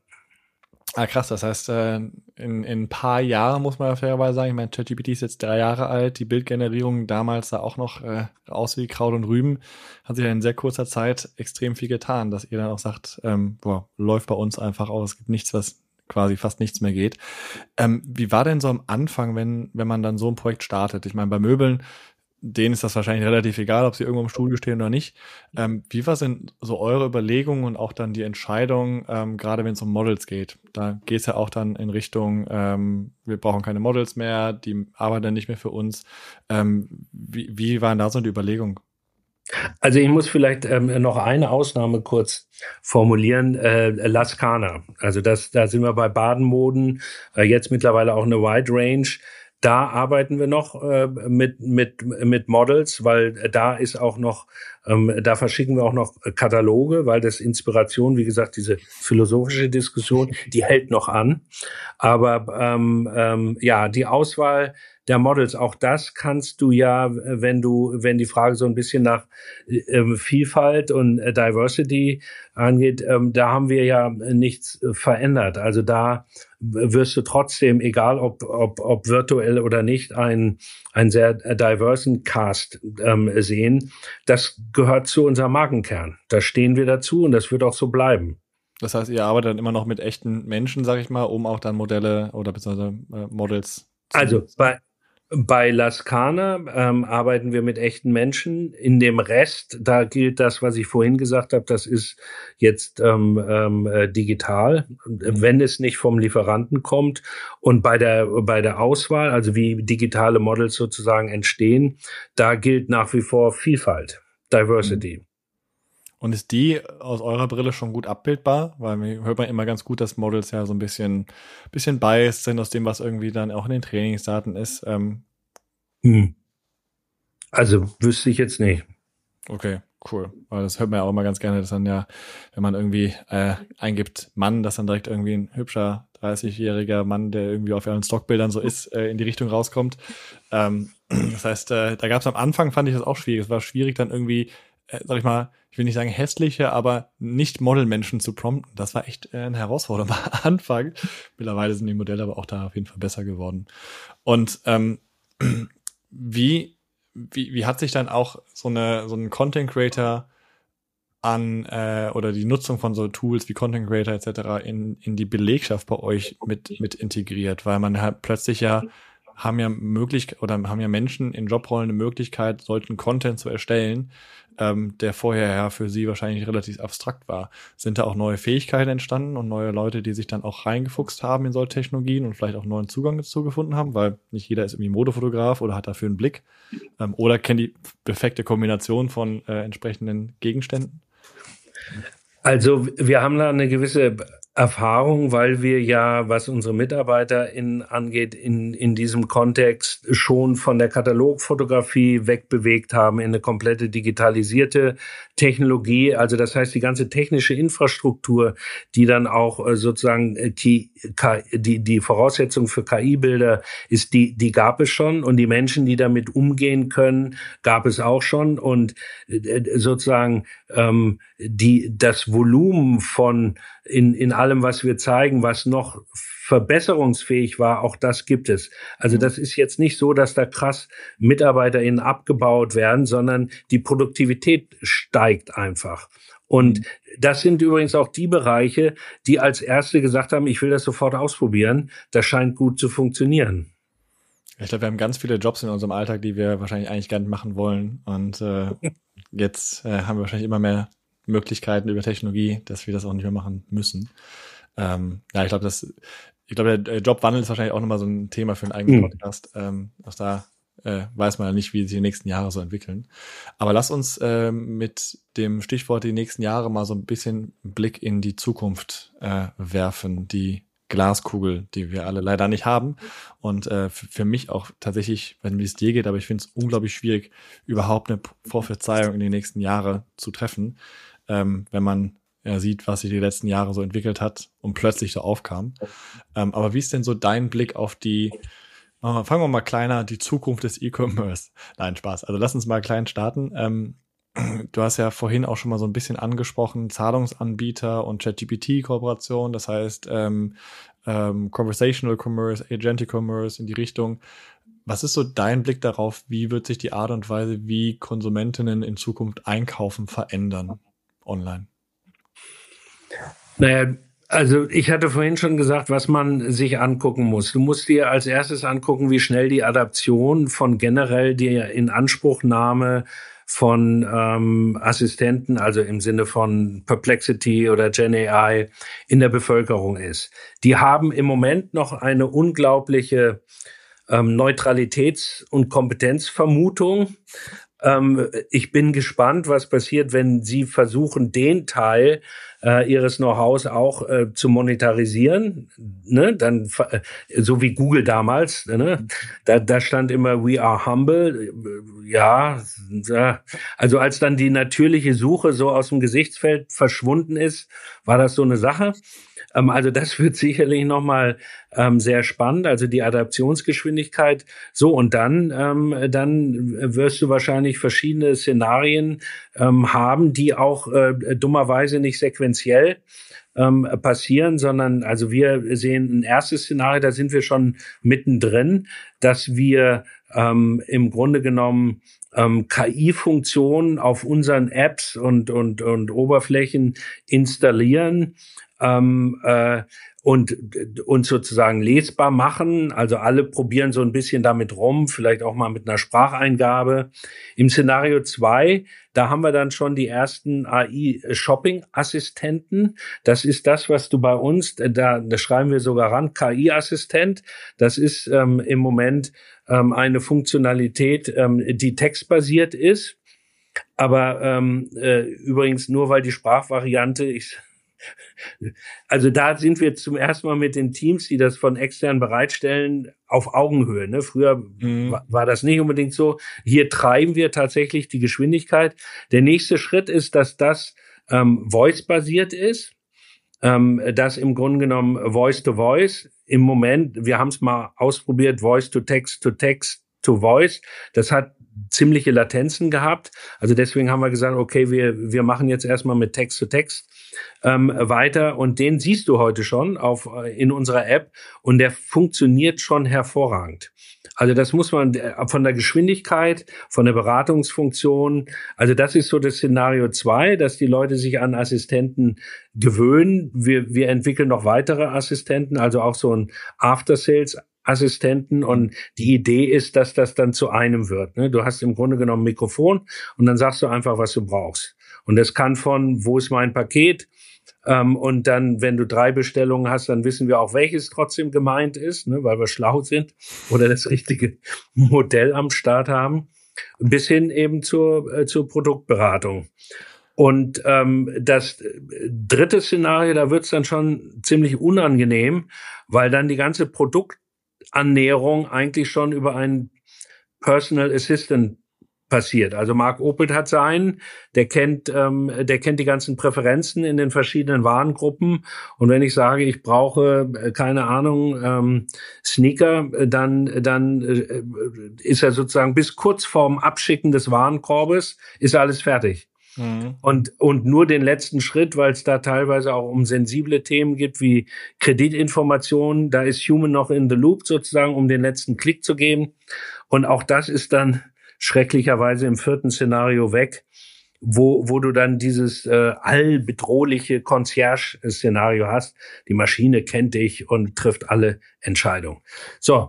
Ah, krass, das heißt, äh, in, in ein paar Jahren muss man ja fairerweise sagen, ich meine, ChatGPT ist jetzt drei Jahre alt, die Bildgenerierung damals sah auch noch äh, aus wie Kraut und Rüben, hat sich ja in sehr kurzer Zeit extrem viel getan, dass ihr dann auch sagt, ähm, boah, läuft bei uns einfach aus, es gibt nichts, was quasi fast nichts mehr geht. Ähm, wie war denn so am Anfang, wenn wenn man dann so ein Projekt startet? Ich meine, bei Möbeln, denen ist das wahrscheinlich relativ egal, ob sie irgendwo im Studio stehen oder nicht. Ähm, wie war sind so eure Überlegungen und auch dann die Entscheidung, ähm, gerade wenn es um Models geht? Da geht es ja auch dann in Richtung, ähm, wir brauchen keine Models mehr, die arbeiten nicht mehr für uns. Ähm, wie, wie waren da so die Überlegungen? Also ich muss vielleicht ähm, noch eine Ausnahme kurz formulieren, äh, Lascana. Also das, da sind wir bei Badenmoden, äh, jetzt mittlerweile auch eine Wide Range. Da arbeiten wir noch äh, mit mit mit Models, weil da ist auch noch, ähm, da verschicken wir auch noch Kataloge, weil das Inspiration, wie gesagt, diese philosophische Diskussion, die hält noch an. Aber ähm, ähm, ja, die Auswahl der Models, auch das kannst du ja, wenn du, wenn die Frage so ein bisschen nach ähm, Vielfalt und äh, Diversity angeht, ähm, da haben wir ja nichts äh, verändert. Also da wirst du trotzdem, egal ob ob ob virtuell oder nicht, einen einen sehr diversen Cast ähm, sehen. Das gehört zu unserem Markenkern. Da stehen wir dazu und das wird auch so bleiben. Das heißt, ihr arbeitet dann immer noch mit echten Menschen, sag ich mal, um auch dann Modelle oder beziehungsweise äh, Models zu Also bei Bei Lascana ähm, arbeiten wir mit echten Menschen. In dem Rest, da gilt das, was ich vorhin gesagt habe, das ist jetzt ähm, ähm, äh, digital, wenn es nicht vom Lieferanten kommt. Und bei der bei der Auswahl, also wie digitale Models sozusagen entstehen, da gilt nach wie vor Vielfalt, Diversity. Und ist die aus eurer Brille schon gut abbildbar? Weil mir hört man immer ganz gut, dass Models ja so ein bisschen, bisschen biased sind aus dem, was irgendwie dann auch in den Trainingsdaten ist. Ähm. Hm. Also wüsste ich jetzt nicht. Okay, cool. Weil das hört man ja auch immer ganz gerne, dass dann ja, wenn man irgendwie äh, eingibt Mann, dass dann direkt irgendwie ein hübscher dreißigjähriger Mann, der irgendwie auf euren Stockbildern so ist, äh, in die Richtung rauskommt. Ähm, das heißt, äh, da gab es am Anfang, fand ich das auch schwierig. Es war schwierig dann irgendwie, äh, sag ich mal, ich will nicht sagen hässliche, aber nicht Modelmenschen zu prompten. Das war echt äh, eine Herausforderung am Anfang. Mittlerweile sind die Modelle aber auch da auf jeden Fall besser geworden. Und ähm, wie, wie, wie hat sich dann auch so eine so ein Content Creator an äh, oder die Nutzung von so Tools wie Content Creator et cetera in in die Belegschaft bei euch mit mit integriert, weil man halt plötzlich ja haben ja möglich oder haben ja Menschen in Jobrollen eine Möglichkeit, solchen Content zu erstellen, ähm, der vorher ja für sie wahrscheinlich relativ abstrakt war. Sind da auch neue Fähigkeiten entstanden und neue Leute, die sich dann auch reingefuchst haben in solche Technologien und vielleicht auch neuen Zugang dazu gefunden haben, weil nicht jeder ist irgendwie Modefotograf oder hat dafür einen Blick ähm, oder kennt die perfekte Kombination von äh, entsprechenden Gegenständen? Also wir haben da eine gewisse Erfahrung, weil wir ja, was unsere MitarbeiterInnen angeht, in, in diesem Kontext schon von der Katalogfotografie wegbewegt haben in eine komplette digitalisierte Technologie. Also das heißt, die ganze technische Infrastruktur, die dann auch sozusagen die, die, die Voraussetzung für K I-Bilder ist, die, die gab es schon und die Menschen, die damit umgehen können, gab es auch schon und sozusagen ähm, die, das Volumen von in, in allem, was wir zeigen, was noch verbesserungsfähig war, auch das gibt es. Also das ist jetzt nicht so, dass da krass MitarbeiterInnen abgebaut werden, sondern die Produktivität steigt einfach. Und das sind übrigens auch die Bereiche, die als Erste gesagt haben, ich will das sofort ausprobieren. Das scheint gut zu funktionieren. Ich glaube, wir haben ganz viele Jobs in unserem Alltag, die wir wahrscheinlich eigentlich gar nicht machen wollen. Und äh, jetzt äh, haben wir wahrscheinlich immer mehr Möglichkeiten über Technologie, dass wir das auch nicht mehr machen müssen. Ähm, ja, ich glaube, das, ich glaube, der Jobwandel ist wahrscheinlich auch nochmal so ein Thema für einen eigenen mhm. Podcast. Ähm, auch da äh, weiß man ja nicht, wie sich die nächsten Jahre so entwickeln. Aber lass uns äh, mit dem Stichwort die nächsten Jahre mal so ein bisschen einen Blick in die Zukunft äh, werfen, die Glaskugel, die wir alle leider nicht haben. Und äh, für, für mich auch tatsächlich, wenn wie es dir geht, aber ich finde es unglaublich schwierig, überhaupt eine Prophezeiung in die nächsten Jahre zu treffen, ähm, wenn man ja sieht, was sich die letzten Jahre so entwickelt hat und plötzlich so aufkam. Ähm, aber wie ist denn so dein Blick auf die, oh, fangen wir mal kleiner, die Zukunft des E-Commerce? Nein, Spaß. Also lass uns mal klein starten. Ähm, Du hast ja vorhin auch schon mal so ein bisschen angesprochen, Zahlungsanbieter und ChatGPT-Kooperation, das heißt ähm, ähm, Conversational Commerce, Agentic Commerce in die Richtung. Was ist so dein Blick darauf, wie wird sich die Art und Weise, wie Konsumentinnen in Zukunft einkaufen, verändern online? Naja, also ich hatte vorhin schon gesagt, was man sich angucken muss. Du musst dir als erstes angucken, wie schnell die Adaption von generell der Inanspruchnahme von ähm, Assistenten, also im Sinne von Perplexity oder Gen A I in der Bevölkerung ist. Die haben im Moment noch eine unglaubliche ähm, Neutralitäts- und Kompetenzvermutung. Ähm, ich bin gespannt, was passiert, wenn sie versuchen, den Teil äh, ihres Know-hows auch äh, zu monetarisieren, ne? Dann äh, so wie Google damals, ne? Da, da stand immer "We are humble", ja, ja. Also als dann die natürliche Suche so aus dem Gesichtsfeld verschwunden ist, war das so eine Sache. Ähm, also das wird sicherlich nochmal ähm, sehr spannend, also die Adaptionsgeschwindigkeit. So, und dann ähm, dann wirst du wahrscheinlich verschiedene Szenarien ähm, haben, die auch äh, dummerweise nicht sequenziell ähm, passieren, sondern also wir sehen ein erstes Szenario, da sind wir schon mittendrin, dass wir ähm, im Grunde genommen ähm, K I-Funktionen auf unseren Apps und und und Oberflächen installieren, ähm, äh, und und sozusagen lesbar machen. Also alle probieren so ein bisschen damit rum, vielleicht auch mal mit einer Spracheingabe. Im Szenario zwei, da haben wir dann schon die ersten A I-Shopping-Assistenten. Das ist das, was du bei uns, da, da schreiben wir sogar ran, K I-Assistent. Das ist ähm, im Moment ähm, eine Funktionalität, ähm, die textbasiert ist. Aber ähm, äh, übrigens nur, weil die Sprachvariante, ich also da sind wir zum ersten Mal mit den Teams, die das von extern bereitstellen, auf Augenhöhe. Ne? Früher mhm. war, war das nicht unbedingt so. Hier treiben wir tatsächlich die Geschwindigkeit. Der nächste Schritt ist, dass das ähm, Voice-basiert ist. Ähm, das im Grunde genommen Voice-to-Voice. Im Moment, wir haben es mal ausprobiert, Voice-to-Text, to-Text, to Voice. Das hat ziemliche Latenzen gehabt. Also deswegen haben wir gesagt, okay, wir wir machen jetzt erstmal mit Text to Text ähm, weiter und den siehst du heute schon auf in unserer App und der funktioniert schon hervorragend. Also das muss man von der Geschwindigkeit, von der Beratungsfunktion, also das ist so das Szenario zwei, dass die Leute sich an Assistenten gewöhnen. Wir wir entwickeln noch weitere Assistenten, also auch so ein After-Sales Assistenten und die Idee ist, dass das dann zu einem wird. Ne? Du hast im Grunde genommen ein Mikrofon und dann sagst du einfach, was du brauchst. Und das kann von, wo ist mein Paket? Ähm, und dann, wenn du drei Bestellungen hast, dann wissen wir auch, welches trotzdem gemeint ist, ne? Weil wir schlau sind oder das richtige Modell am Start haben, bis hin eben zur, äh, zur Produktberatung. Und ähm, das dritte Szenario, da wird's dann schon ziemlich unangenehm, weil dann die ganze Produkt Annäherung eigentlich schon über einen Personal Assistant passiert. Also Mark Opelt hat seinen, der kennt, ähm, der kennt die ganzen Präferenzen in den verschiedenen Warengruppen. Und wenn ich sage, ich brauche äh, keine Ahnung ähm, Sneaker, dann dann äh, ist er sozusagen bis kurz vorm Abschicken des Warenkorbes ist alles fertig. Mhm. Und und nur den letzten Schritt, weil es da teilweise auch um sensible Themen gibt, wie Kreditinformationen, da ist Human noch in the loop sozusagen, um den letzten Klick zu geben. Und auch das ist dann schrecklicherweise im vierten Szenario weg, wo wo du dann dieses äh, allbedrohliche Concierge-Szenario hast. Die Maschine kennt dich und trifft alle Entscheidungen. So,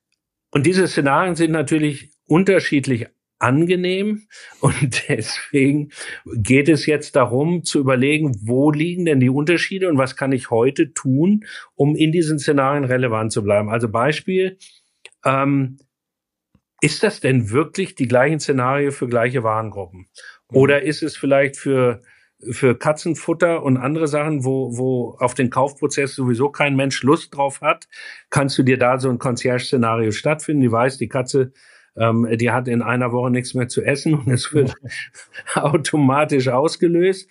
und diese Szenarien sind natürlich unterschiedlich angenehm und deswegen geht es jetzt darum zu überlegen, wo liegen denn die Unterschiede und was kann ich heute tun, um in diesen Szenarien relevant zu bleiben. Also Beispiel, ähm, ist das denn wirklich die gleichen Szenarien für gleiche Warengruppen? Oder ist es vielleicht für für Katzenfutter und andere Sachen, wo wo auf den Kaufprozess sowieso kein Mensch Lust drauf hat, kannst du dir da so ein Concierge-Szenario stattfinden? Die weiß, die Katze Ähm, die hat in einer Woche nichts mehr zu essen und es wird automatisch ausgelöst.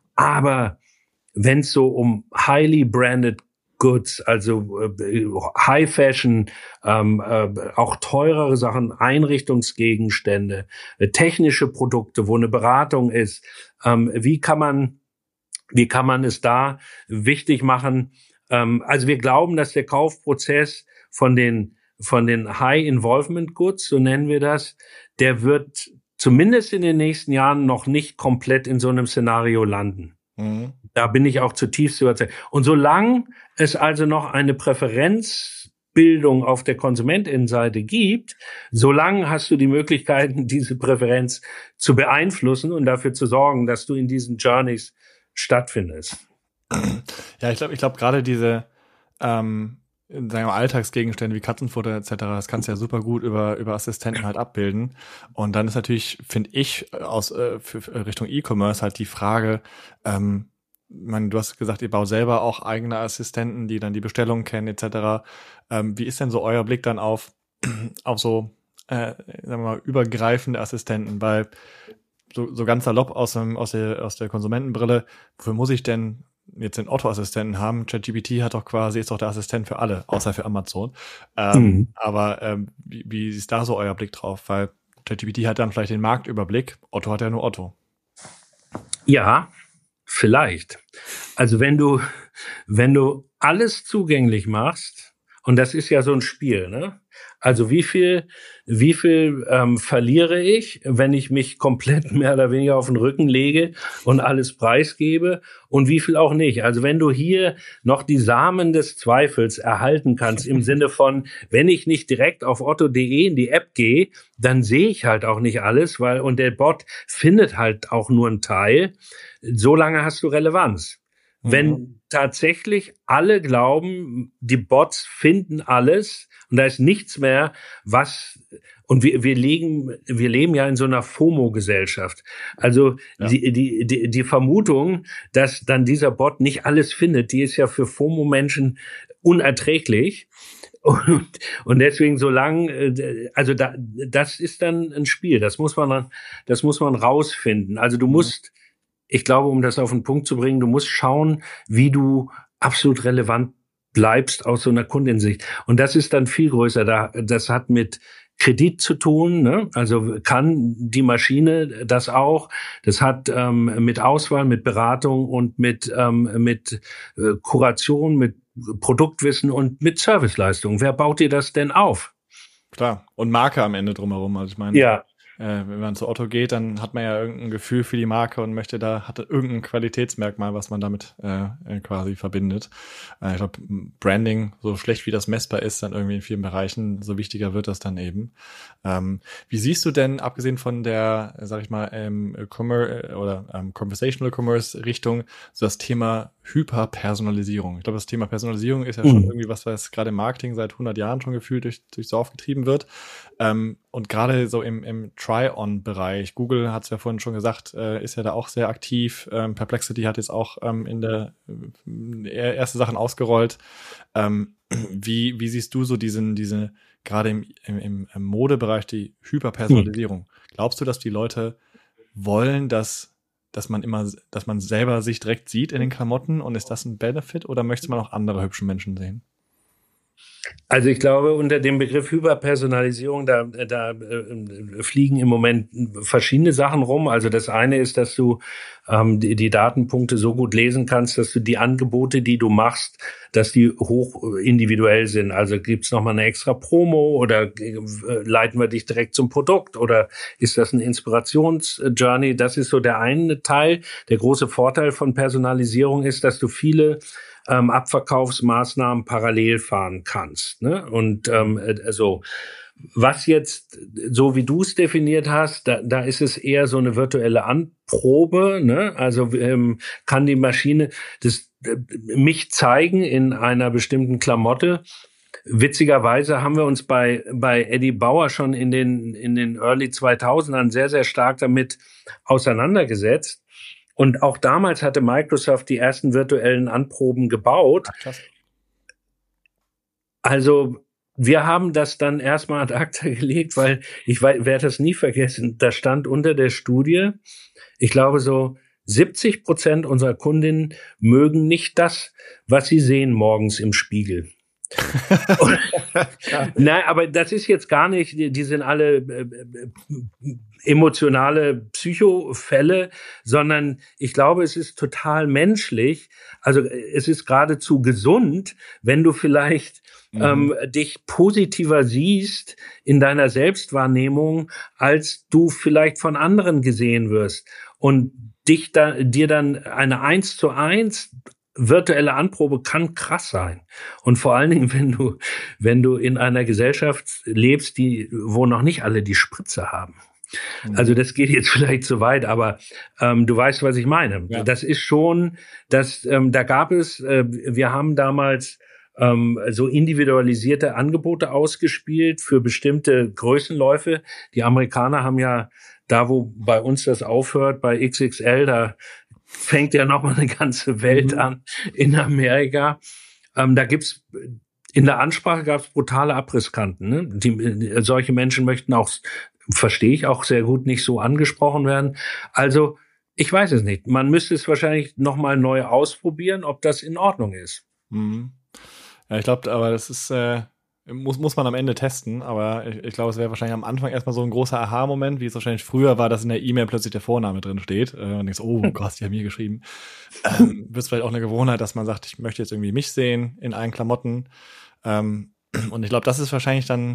Aber wenn es so um highly branded Goods, also äh, High Fashion, ähm, äh, auch teurere Sachen, Einrichtungsgegenstände, äh, technische Produkte, wo eine Beratung ist, ähm, wie kann man, wie kann man es da wichtig machen? Ähm, also wir glauben, dass der Kaufprozess von den von den High-Involvement-Goods, so nennen wir das, der wird zumindest in den nächsten Jahren noch nicht komplett in so einem Szenario landen. Mhm. Da bin ich auch zutiefst überzeugt. Und solange es also noch eine Präferenzbildung auf der Konsumentinnenseite gibt, solange hast du die Möglichkeiten, diese Präferenz zu beeinflussen und dafür zu sorgen, dass du in diesen Journeys stattfindest. Ja, ich glaube, ich glaube gerade diese ähm in sagen wir Alltagsgegenstände wie Katzenfutter et cetera, das kannst du ja super gut über über Assistenten halt abbilden. Und dann ist natürlich, finde ich, aus äh, für, für Richtung E-Commerce halt die Frage, ähm, man, du hast gesagt, ihr baut selber auch eigene Assistenten, die dann die Bestellungen kennen et cetera. Ähm, wie ist denn so euer Blick dann auf auf so äh, sagen wir mal übergreifende Assistenten? Weil so, so ganz salopp aus dem aus der aus der Konsumentenbrille, wofür muss ich denn jetzt den Otto-Assistenten haben? ChatGPT hat doch quasi, ist doch der Assistent für alle, außer für Amazon. Ähm, mhm. Aber ähm, wie, wie ist da so euer Blick drauf? Weil ChatGPT hat dann vielleicht den Marktüberblick, Otto hat ja nur Otto. Ja, vielleicht. Also wenn du, wenn du alles zugänglich machst, und das ist ja so ein Spiel, ne? Also wie viel, wie viel ähm, verliere ich, wenn ich mich komplett mehr oder weniger auf den Rücken lege und alles preisgebe und wie viel auch nicht. Also wenn du hier noch die Samen des Zweifels erhalten kannst, im Sinne von, wenn ich nicht direkt auf otto punkt de in die App gehe, dann sehe ich halt auch nicht alles, weil, und der Bot findet halt auch nur einen Teil. So lange hast du Relevanz. Mhm. Wenn tatsächlich alle glauben, die Bots finden alles und da ist nichts mehr, was, und wir, wir legen, wir leben ja in so einer FOMO-Gesellschaft. Also ja. die, die, die, die Vermutung, dass dann dieser Bot nicht alles findet, die ist ja für FOMO-Menschen unerträglich. Und, und deswegen so lang, also da, das ist dann ein Spiel. Das muss man, das muss man rausfinden. Also du musst, ich glaube, um das auf den Punkt zu bringen, du musst schauen, wie du absolut relevant bleibst aus so einer Kundensicht. Und das ist dann viel größer. Da, das hat mit Kredit zu tun, ne? Also kann die Maschine das auch? Das hat ähm, mit Auswahl, mit Beratung und mit ähm, mit äh, Kuration, mit Produktwissen und mit Serviceleistung. Wer baut dir das denn auf? Klar. Und Marke am Ende drumherum. Also ich meine, ja. äh, wenn man zu Otto geht, dann hat man ja irgendein Gefühl für die Marke und möchte da, hat irgendein Qualitätsmerkmal, was man damit äh, quasi verbindet. Äh, ich glaube, Branding, so schlecht wie das messbar ist, dann irgendwie in vielen Bereichen, so wichtiger wird das dann eben. Ähm, wie siehst du denn, abgesehen von der, sag ich mal, ähm, Commerce oder ähm, Conversational Commerce Richtung, so das Thema Hyperpersonalisierung? Ich glaube, das Thema Personalisierung ist ja schon mhm. irgendwie was, was gerade im Marketing seit hundert Jahren schon gefühlt durch, durchs Dorf getrieben wird. Ähm, und gerade so im, im Try-on-Bereich, Google hat es ja vorhin schon gesagt, äh, ist ja da auch sehr aktiv. Ähm, Perplexity hat jetzt auch ähm, in der äh, erste Sachen ausgerollt. Ähm, wie, wie siehst du so diesen, diese, gerade im, im, im Modebereich, die Hyperpersonalisierung? Mhm. Glaubst du, dass die Leute wollen, dass, dass man immer, dass man selber sich direkt sieht in den Klamotten und ist das ein Benefit oder möchte man auch andere hübsche Menschen sehen? Also ich glaube, unter dem Begriff Hyperpersonalisierung, da, da äh, fliegen im Moment verschiedene Sachen rum. Also das eine ist, dass du ähm, die, die Datenpunkte so gut lesen kannst, dass du die Angebote, die du machst, dass die hoch individuell sind. Also gibt's noch mal eine extra Promo oder äh, leiten wir dich direkt zum Produkt oder ist das ein Inspirationsjourney? Das ist so der eine Teil. Der große Vorteil von Personalisierung ist, dass du viele Ähm, Abverkaufsmaßnahmen parallel fahren kannst, ne? Und ähm, also was jetzt, so wie du es definiert hast, da, da ist es eher so eine virtuelle Anprobe, ne? Also ähm, kann die Maschine das äh, mich zeigen in einer bestimmten Klamotte. Witzigerweise haben wir uns bei bei Eddie Bauer schon in den in den Early zweitausendern sehr sehr stark damit auseinandergesetzt. Und auch damals hatte Microsoft die ersten virtuellen Anproben gebaut. Ach, krass. Also wir haben das dann erstmal ad acta gelegt, weil ich werde das nie vergessen. Da stand unter der Studie, ich glaube so siebzig Prozent unserer Kundinnen mögen nicht das, was sie sehen morgens im Spiegel. ja. Nein, aber das ist jetzt gar nicht, die, die sind alle äh, emotionale Psychofälle, sondern ich glaube, es ist total menschlich. Also es ist geradezu gesund, wenn du vielleicht mhm. ähm, dich positiver siehst in deiner Selbstwahrnehmung, als du vielleicht von anderen gesehen wirst und dich da, dir dann eine eins zu eins virtuelle Anprobe kann krass sein. Und vor allen Dingen, wenn du, wenn du in einer Gesellschaft lebst, die, wo noch nicht alle die Spritze haben. Mhm. Also das geht jetzt vielleicht zu weit, aber ähm, du weißt, was ich meine. Ja. Das ist schon, das, ähm, da gab es, äh, wir haben damals ähm, so individualisierte Angebote ausgespielt für bestimmte Größenläufe. Die Amerikaner haben ja da, wo bei uns das aufhört, bei X X L, da fängt ja noch mal eine ganze Welt mhm. an in Amerika. Ähm, da gibt's in der Ansprache gab's brutale Abrisskanten. Ne? Die, solche Menschen möchten auch, verstehe ich auch sehr gut, nicht so angesprochen werden. Also ich weiß es nicht. Man müsste es wahrscheinlich noch mal neu ausprobieren, ob das in Ordnung ist. Mhm. Ja, ich glaube, aber das ist äh Muss, muss man am Ende testen, aber ich, ich glaube, es wäre wahrscheinlich am Anfang erstmal so ein großer Aha-Moment, wie es wahrscheinlich früher war, dass in der E-Mail plötzlich der Vorname drin steht. Äh, und denkst, oh Gott, die haben hier geschrieben. Ähm, wird es vielleicht auch eine Gewohnheit, dass man sagt, ich möchte jetzt irgendwie mich sehen in allen Klamotten. Ähm, und ich glaube, das ist wahrscheinlich dann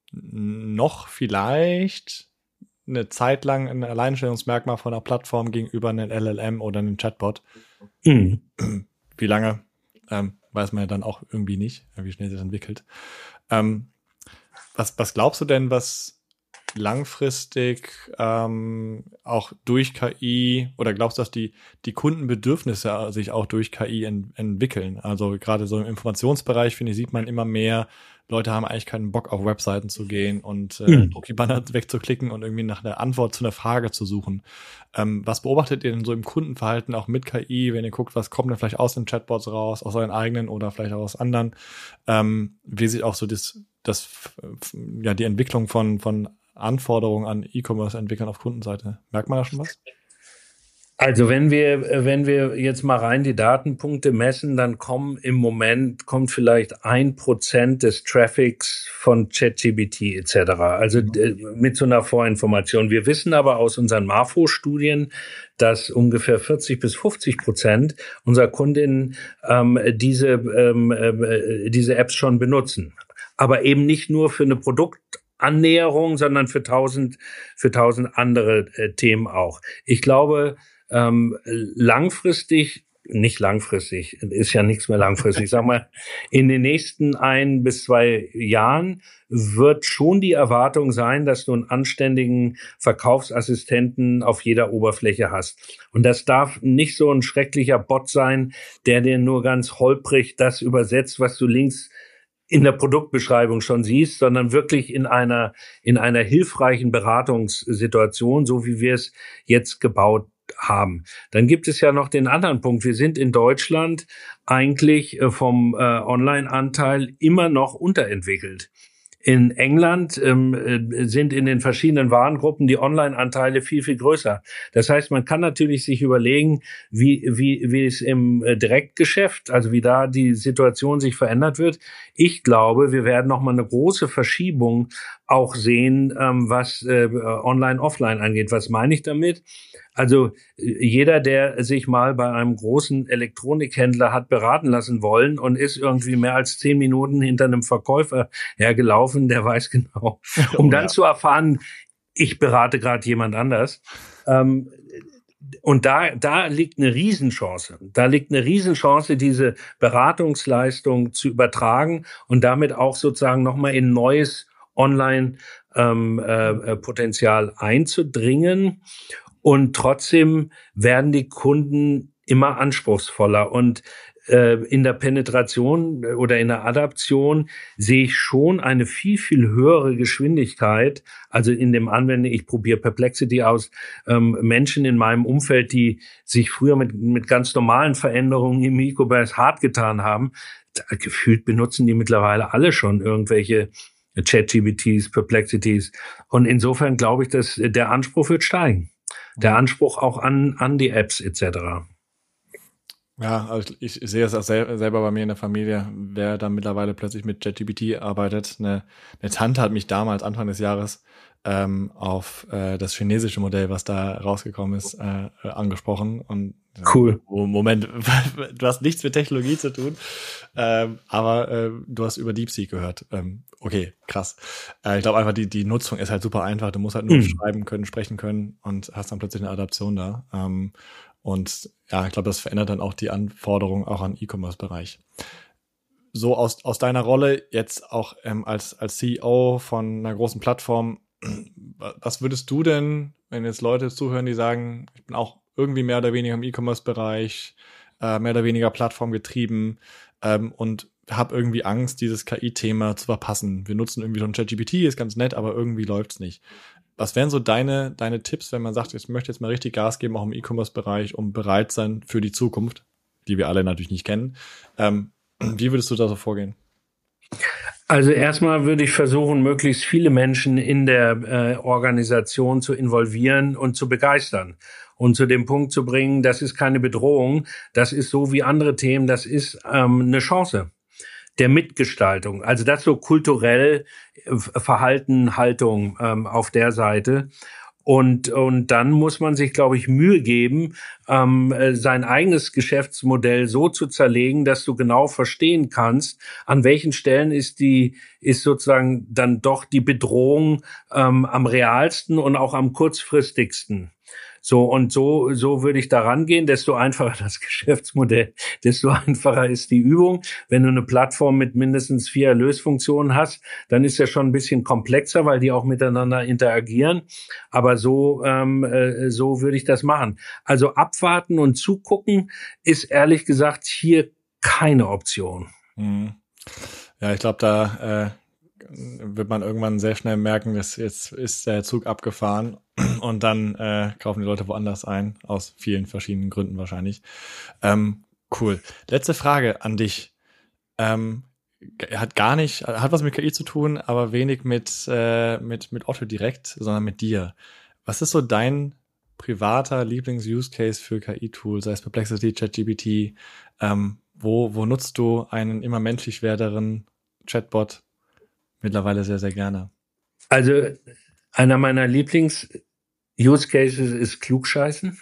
noch vielleicht eine Zeit lang ein Alleinstellungsmerkmal von einer Plattform gegenüber einem L L M oder einem Chatbot. Mhm. Wie lange, ähm, weiß man ja dann auch irgendwie nicht, wie schnell sich das entwickelt. Ähm, was, was glaubst du denn, was langfristig ähm, auch durch K I, oder glaubst du, dass die die Kundenbedürfnisse sich auch durch K I en- entwickeln? Also gerade so im Informationsbereich, finde ich, sieht man immer mehr, Leute haben eigentlich keinen Bock, auf Webseiten zu gehen und äh, mhm. Druckbanner wegzuklicken und irgendwie nach der Antwort zu einer Frage zu suchen. Ähm, was beobachtet ihr denn so im Kundenverhalten auch mit K I, wenn ihr guckt, was kommt denn vielleicht aus den Chatbots raus, aus euren eigenen oder vielleicht auch aus anderen? Ähm, wie sieht auch so das, das ja die Entwicklung von von Anforderungen an E-Commerce-Entwicklern auf Kundenseite? Merkt man da schon was? Also wenn wir, wenn wir jetzt mal rein die Datenpunkte messen, dann kommen im Moment, kommt vielleicht ein Prozent des Traffics von ChatGPT et cetera. Also mhm. mit so einer Vorinformation. Wir wissen aber aus unseren Marfo-Studien, dass ungefähr vierzig bis fünfzig Prozent unserer Kundinnen ähm, diese, ähm, äh, diese Apps schon benutzen. Aber eben nicht nur für eine Produkt Annäherung, sondern für tausend, für tausend andere äh, Themen auch. Ich glaube, ähm, langfristig, nicht langfristig, ist ja nichts mehr langfristig, ich sag mal, in den nächsten ein bis zwei Jahren wird schon die Erwartung sein, dass du einen anständigen Verkaufsassistenten auf jeder Oberfläche hast. Und das darf nicht so ein schrecklicher Bot sein, der dir nur ganz holprig das übersetzt, was du links in der Produktbeschreibung schon siehst, sondern wirklich in einer, in einer hilfreichen Beratungssituation, so wie wir es jetzt gebaut haben. Dann gibt es ja noch den anderen Punkt. Wir sind in Deutschland eigentlich vom äh, Online-Anteil immer noch unterentwickelt. In England ähm, sind in den verschiedenen Warengruppen die Online-Anteile viel, viel größer. Das heißt, man kann natürlich sich überlegen, wie, wie, wie es im Direktgeschäft, also wie da die Situation sich verändert wird. Ich glaube, wir werden noch mal eine große Verschiebung auch sehen, ähm, was äh, Online-Offline angeht. Was meine ich damit? Also jeder, der sich mal bei einem großen Elektronikhändler hat beraten lassen wollen und ist irgendwie mehr als zehn Minuten hinter einem Verkäufer hergelaufen, der weiß genau, um oh, dann ja. zu erfahren, ich berate gerade jemand anders. Ähm, und da, da liegt eine Riesenchance. Da liegt eine Riesenchance, diese Beratungsleistung zu übertragen und damit auch sozusagen nochmal in neues Online-Potenzial ähm, äh, einzudringen. Und trotzdem werden die Kunden immer anspruchsvoller. Und äh, in der Penetration oder in der Adaption sehe ich schon eine viel, viel höhere Geschwindigkeit. Also in dem Anwenden, ich probiere Perplexity aus, ähm, Menschen in meinem Umfeld, die sich früher mit, mit ganz normalen Veränderungen im E-Commerce hart getan haben, da, gefühlt benutzen die mittlerweile alle schon irgendwelche ChatGPTs, Perplexities. Und insofern glaube ich, dass der Anspruch wird steigen. Der Anspruch auch an, an die Apps et cetera. Ja, also ich, ich sehe es auch sel- selber bei mir in der Familie, wer da mittlerweile plötzlich mit ChatGPT arbeitet. Eine, eine Tante hat mich damals, Anfang des Jahres, ähm, auf äh, das chinesische Modell, was da rausgekommen ist, äh, angesprochen. Und cool. Oh, Moment, du hast nichts mit Technologie zu tun, ähm, aber äh, du hast über DeepSeek gehört. Ähm, okay, krass. Äh, ich glaube einfach, die die Nutzung ist halt super einfach. Du musst halt nur mhm. schreiben können, sprechen können und hast dann plötzlich eine Adaption da. Ähm, und ja, ich glaube, das verändert dann auch die Anforderungen auch an E-Commerce-Bereich. So aus aus deiner Rolle jetzt auch ähm, als als C E O von einer großen Plattform, was würdest du denn, wenn jetzt Leute zuhören, die sagen, ich bin auch irgendwie mehr oder weniger im E-Commerce-Bereich, äh, mehr oder weniger plattformgetrieben ähm, und habe irgendwie Angst, dieses K I-Thema zu verpassen. Wir nutzen irgendwie schon ChatGPT, ist ganz nett, aber irgendwie läuft's nicht. Was wären so deine deine Tipps, wenn man sagt, ich möchte jetzt mal richtig Gas geben, auch im E-Commerce-Bereich, um bereit sein für die Zukunft, die wir alle natürlich nicht kennen? Ähm, wie würdest du da so vorgehen? Also erstmal würde ich versuchen, möglichst viele Menschen in der äh, Organisation zu involvieren und zu begeistern und zu dem Punkt zu bringen, das ist keine Bedrohung, das ist so wie andere Themen, das ist ähm, eine Chance der Mitgestaltung. Also das so kulturell äh, Verhalten, Haltung ähm, auf der Seite. Und, und dann muss man sich, glaube ich, Mühe geben, ähm, sein eigenes Geschäftsmodell so zu zerlegen, dass du genau verstehen kannst, an welchen Stellen ist die, ist sozusagen dann doch die Bedrohung ähm, am realsten und auch am kurzfristigsten. So, und so, so würde ich da rangehen. Desto einfacher das Geschäftsmodell, desto einfacher ist die Übung. Wenn du eine Plattform mit mindestens vier Erlösfunktionen hast, dann ist ja schon ein bisschen komplexer, weil die auch miteinander interagieren. Aber so, ähm, äh, so würde ich das machen. Also abwarten und zugucken ist ehrlich gesagt hier keine Option. Mhm. Ja, ich glaube, da äh, wird man irgendwann sehr schnell merken, dass jetzt ist der Zug abgefahren und dann äh, kaufen die Leute woanders ein, aus vielen verschiedenen Gründen wahrscheinlich. Ähm, cool. Letzte Frage an dich. Ähm, hat gar nicht, hat was mit K I zu tun, aber wenig mit, äh, mit, mit Otto direkt, sondern mit dir. Was ist so dein privater Lieblings-Use-Case für K I-Tools, sei es Perplexity, ChatGPT? Ähm, wo, wo nutzt du einen immer menschlich werderen Chatbot mittlerweile sehr, sehr gerne? Also einer meiner Lieblings-Use-Cases ist Klugscheißen.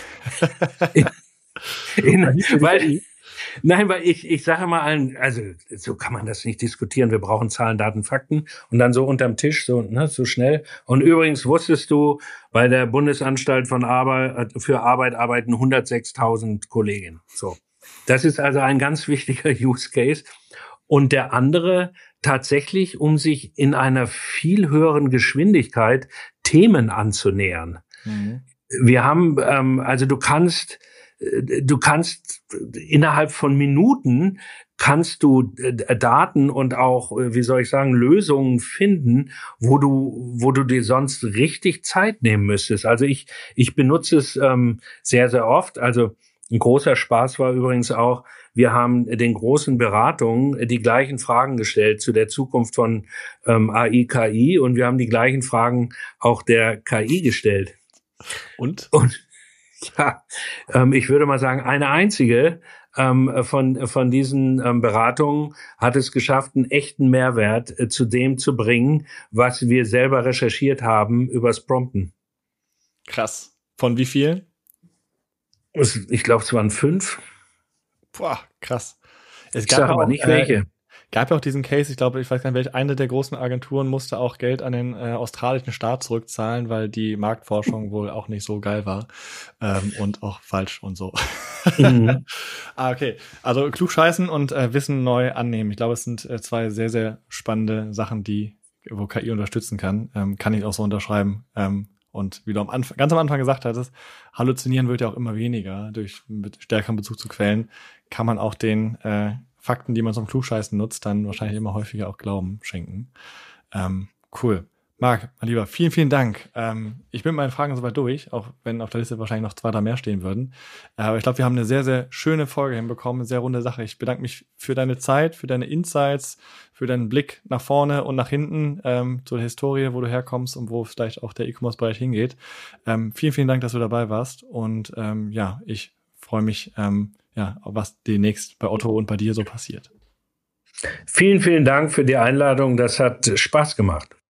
in, in, weil, nein, weil ich, ich sage mal allen, also so kann man das nicht diskutieren. Wir brauchen Zahlen, Daten, Fakten und dann so unterm Tisch, so, ne, so schnell. Und übrigens wusstest du, bei der Bundesanstalt von Arbeit, für Arbeit arbeiten hundertsechstausend Kolleginnen. So. Das ist also ein ganz wichtiger Use Case. Und der andere tatsächlich, um sich in einer viel höheren Geschwindigkeit Themen anzunähern. Mhm. Wir haben, ähm, also du kannst, du kannst innerhalb von Minuten kannst du äh, Daten und auch, wie soll ich sagen, Lösungen finden, wo du, wo du dir sonst richtig Zeit nehmen müsstest. Also ich, ich benutze es ähm, sehr, sehr oft. Also ein großer Spaß war übrigens auch, wir haben den großen Beratungen die gleichen Fragen gestellt zu der Zukunft von ähm, A I, K I und wir haben die gleichen Fragen auch der K I gestellt. Und? Und ja, ähm, ich würde mal sagen, eine einzige ähm, von von diesen ähm, Beratungen hat es geschafft, einen echten Mehrwert äh, zu dem zu bringen, was wir selber recherchiert haben übers Prompten. Krass. Von wie vielen? Ich glaube, es waren fünf. Boah, krass. Es ich sage aber nicht welche. Äh, gab ja auch diesen Case, ich glaube, ich weiß gar nicht, welche, eine der großen Agenturen musste auch Geld an den äh, australischen Staat zurückzahlen, weil die Marktforschung wohl auch nicht so geil war ähm, und auch falsch und so. Mhm. ah, okay. Also klugscheißen und äh, Wissen neu annehmen. Ich glaube, es sind äh, zwei sehr, sehr spannende Sachen, die wo K I unterstützen kann. Ähm, kann ich auch so unterschreiben. Ähm, Und wie du am Anfang, ganz am Anfang gesagt hattest, halluzinieren wird ja auch immer weniger durch mit stärkeren Bezug zu Quellen, kann man auch den äh, Fakten, die man zum Klugscheißen nutzt, dann wahrscheinlich immer häufiger auch Glauben schenken. Ähm, cool. Marc, mein Lieber, vielen, vielen Dank. Ähm, ich bin mit meinen Fragen soweit durch, auch wenn auf der Liste wahrscheinlich noch zwei, drei mehr stehen würden. Äh, aber ich glaube, wir haben eine sehr, sehr schöne Folge hinbekommen, eine sehr runde Sache. Ich bedanke mich für deine Zeit, für deine Insights, für deinen Blick nach vorne und nach hinten ähm, zur Historie, wo du herkommst und wo vielleicht auch der E-Commerce-Bereich hingeht. Ähm, vielen, vielen Dank, dass du dabei warst. Und ähm, ja, ich freue mich, ähm, ja, was demnächst bei Otto und bei dir so passiert. Vielen, vielen Dank für die Einladung. Das hat Spaß gemacht.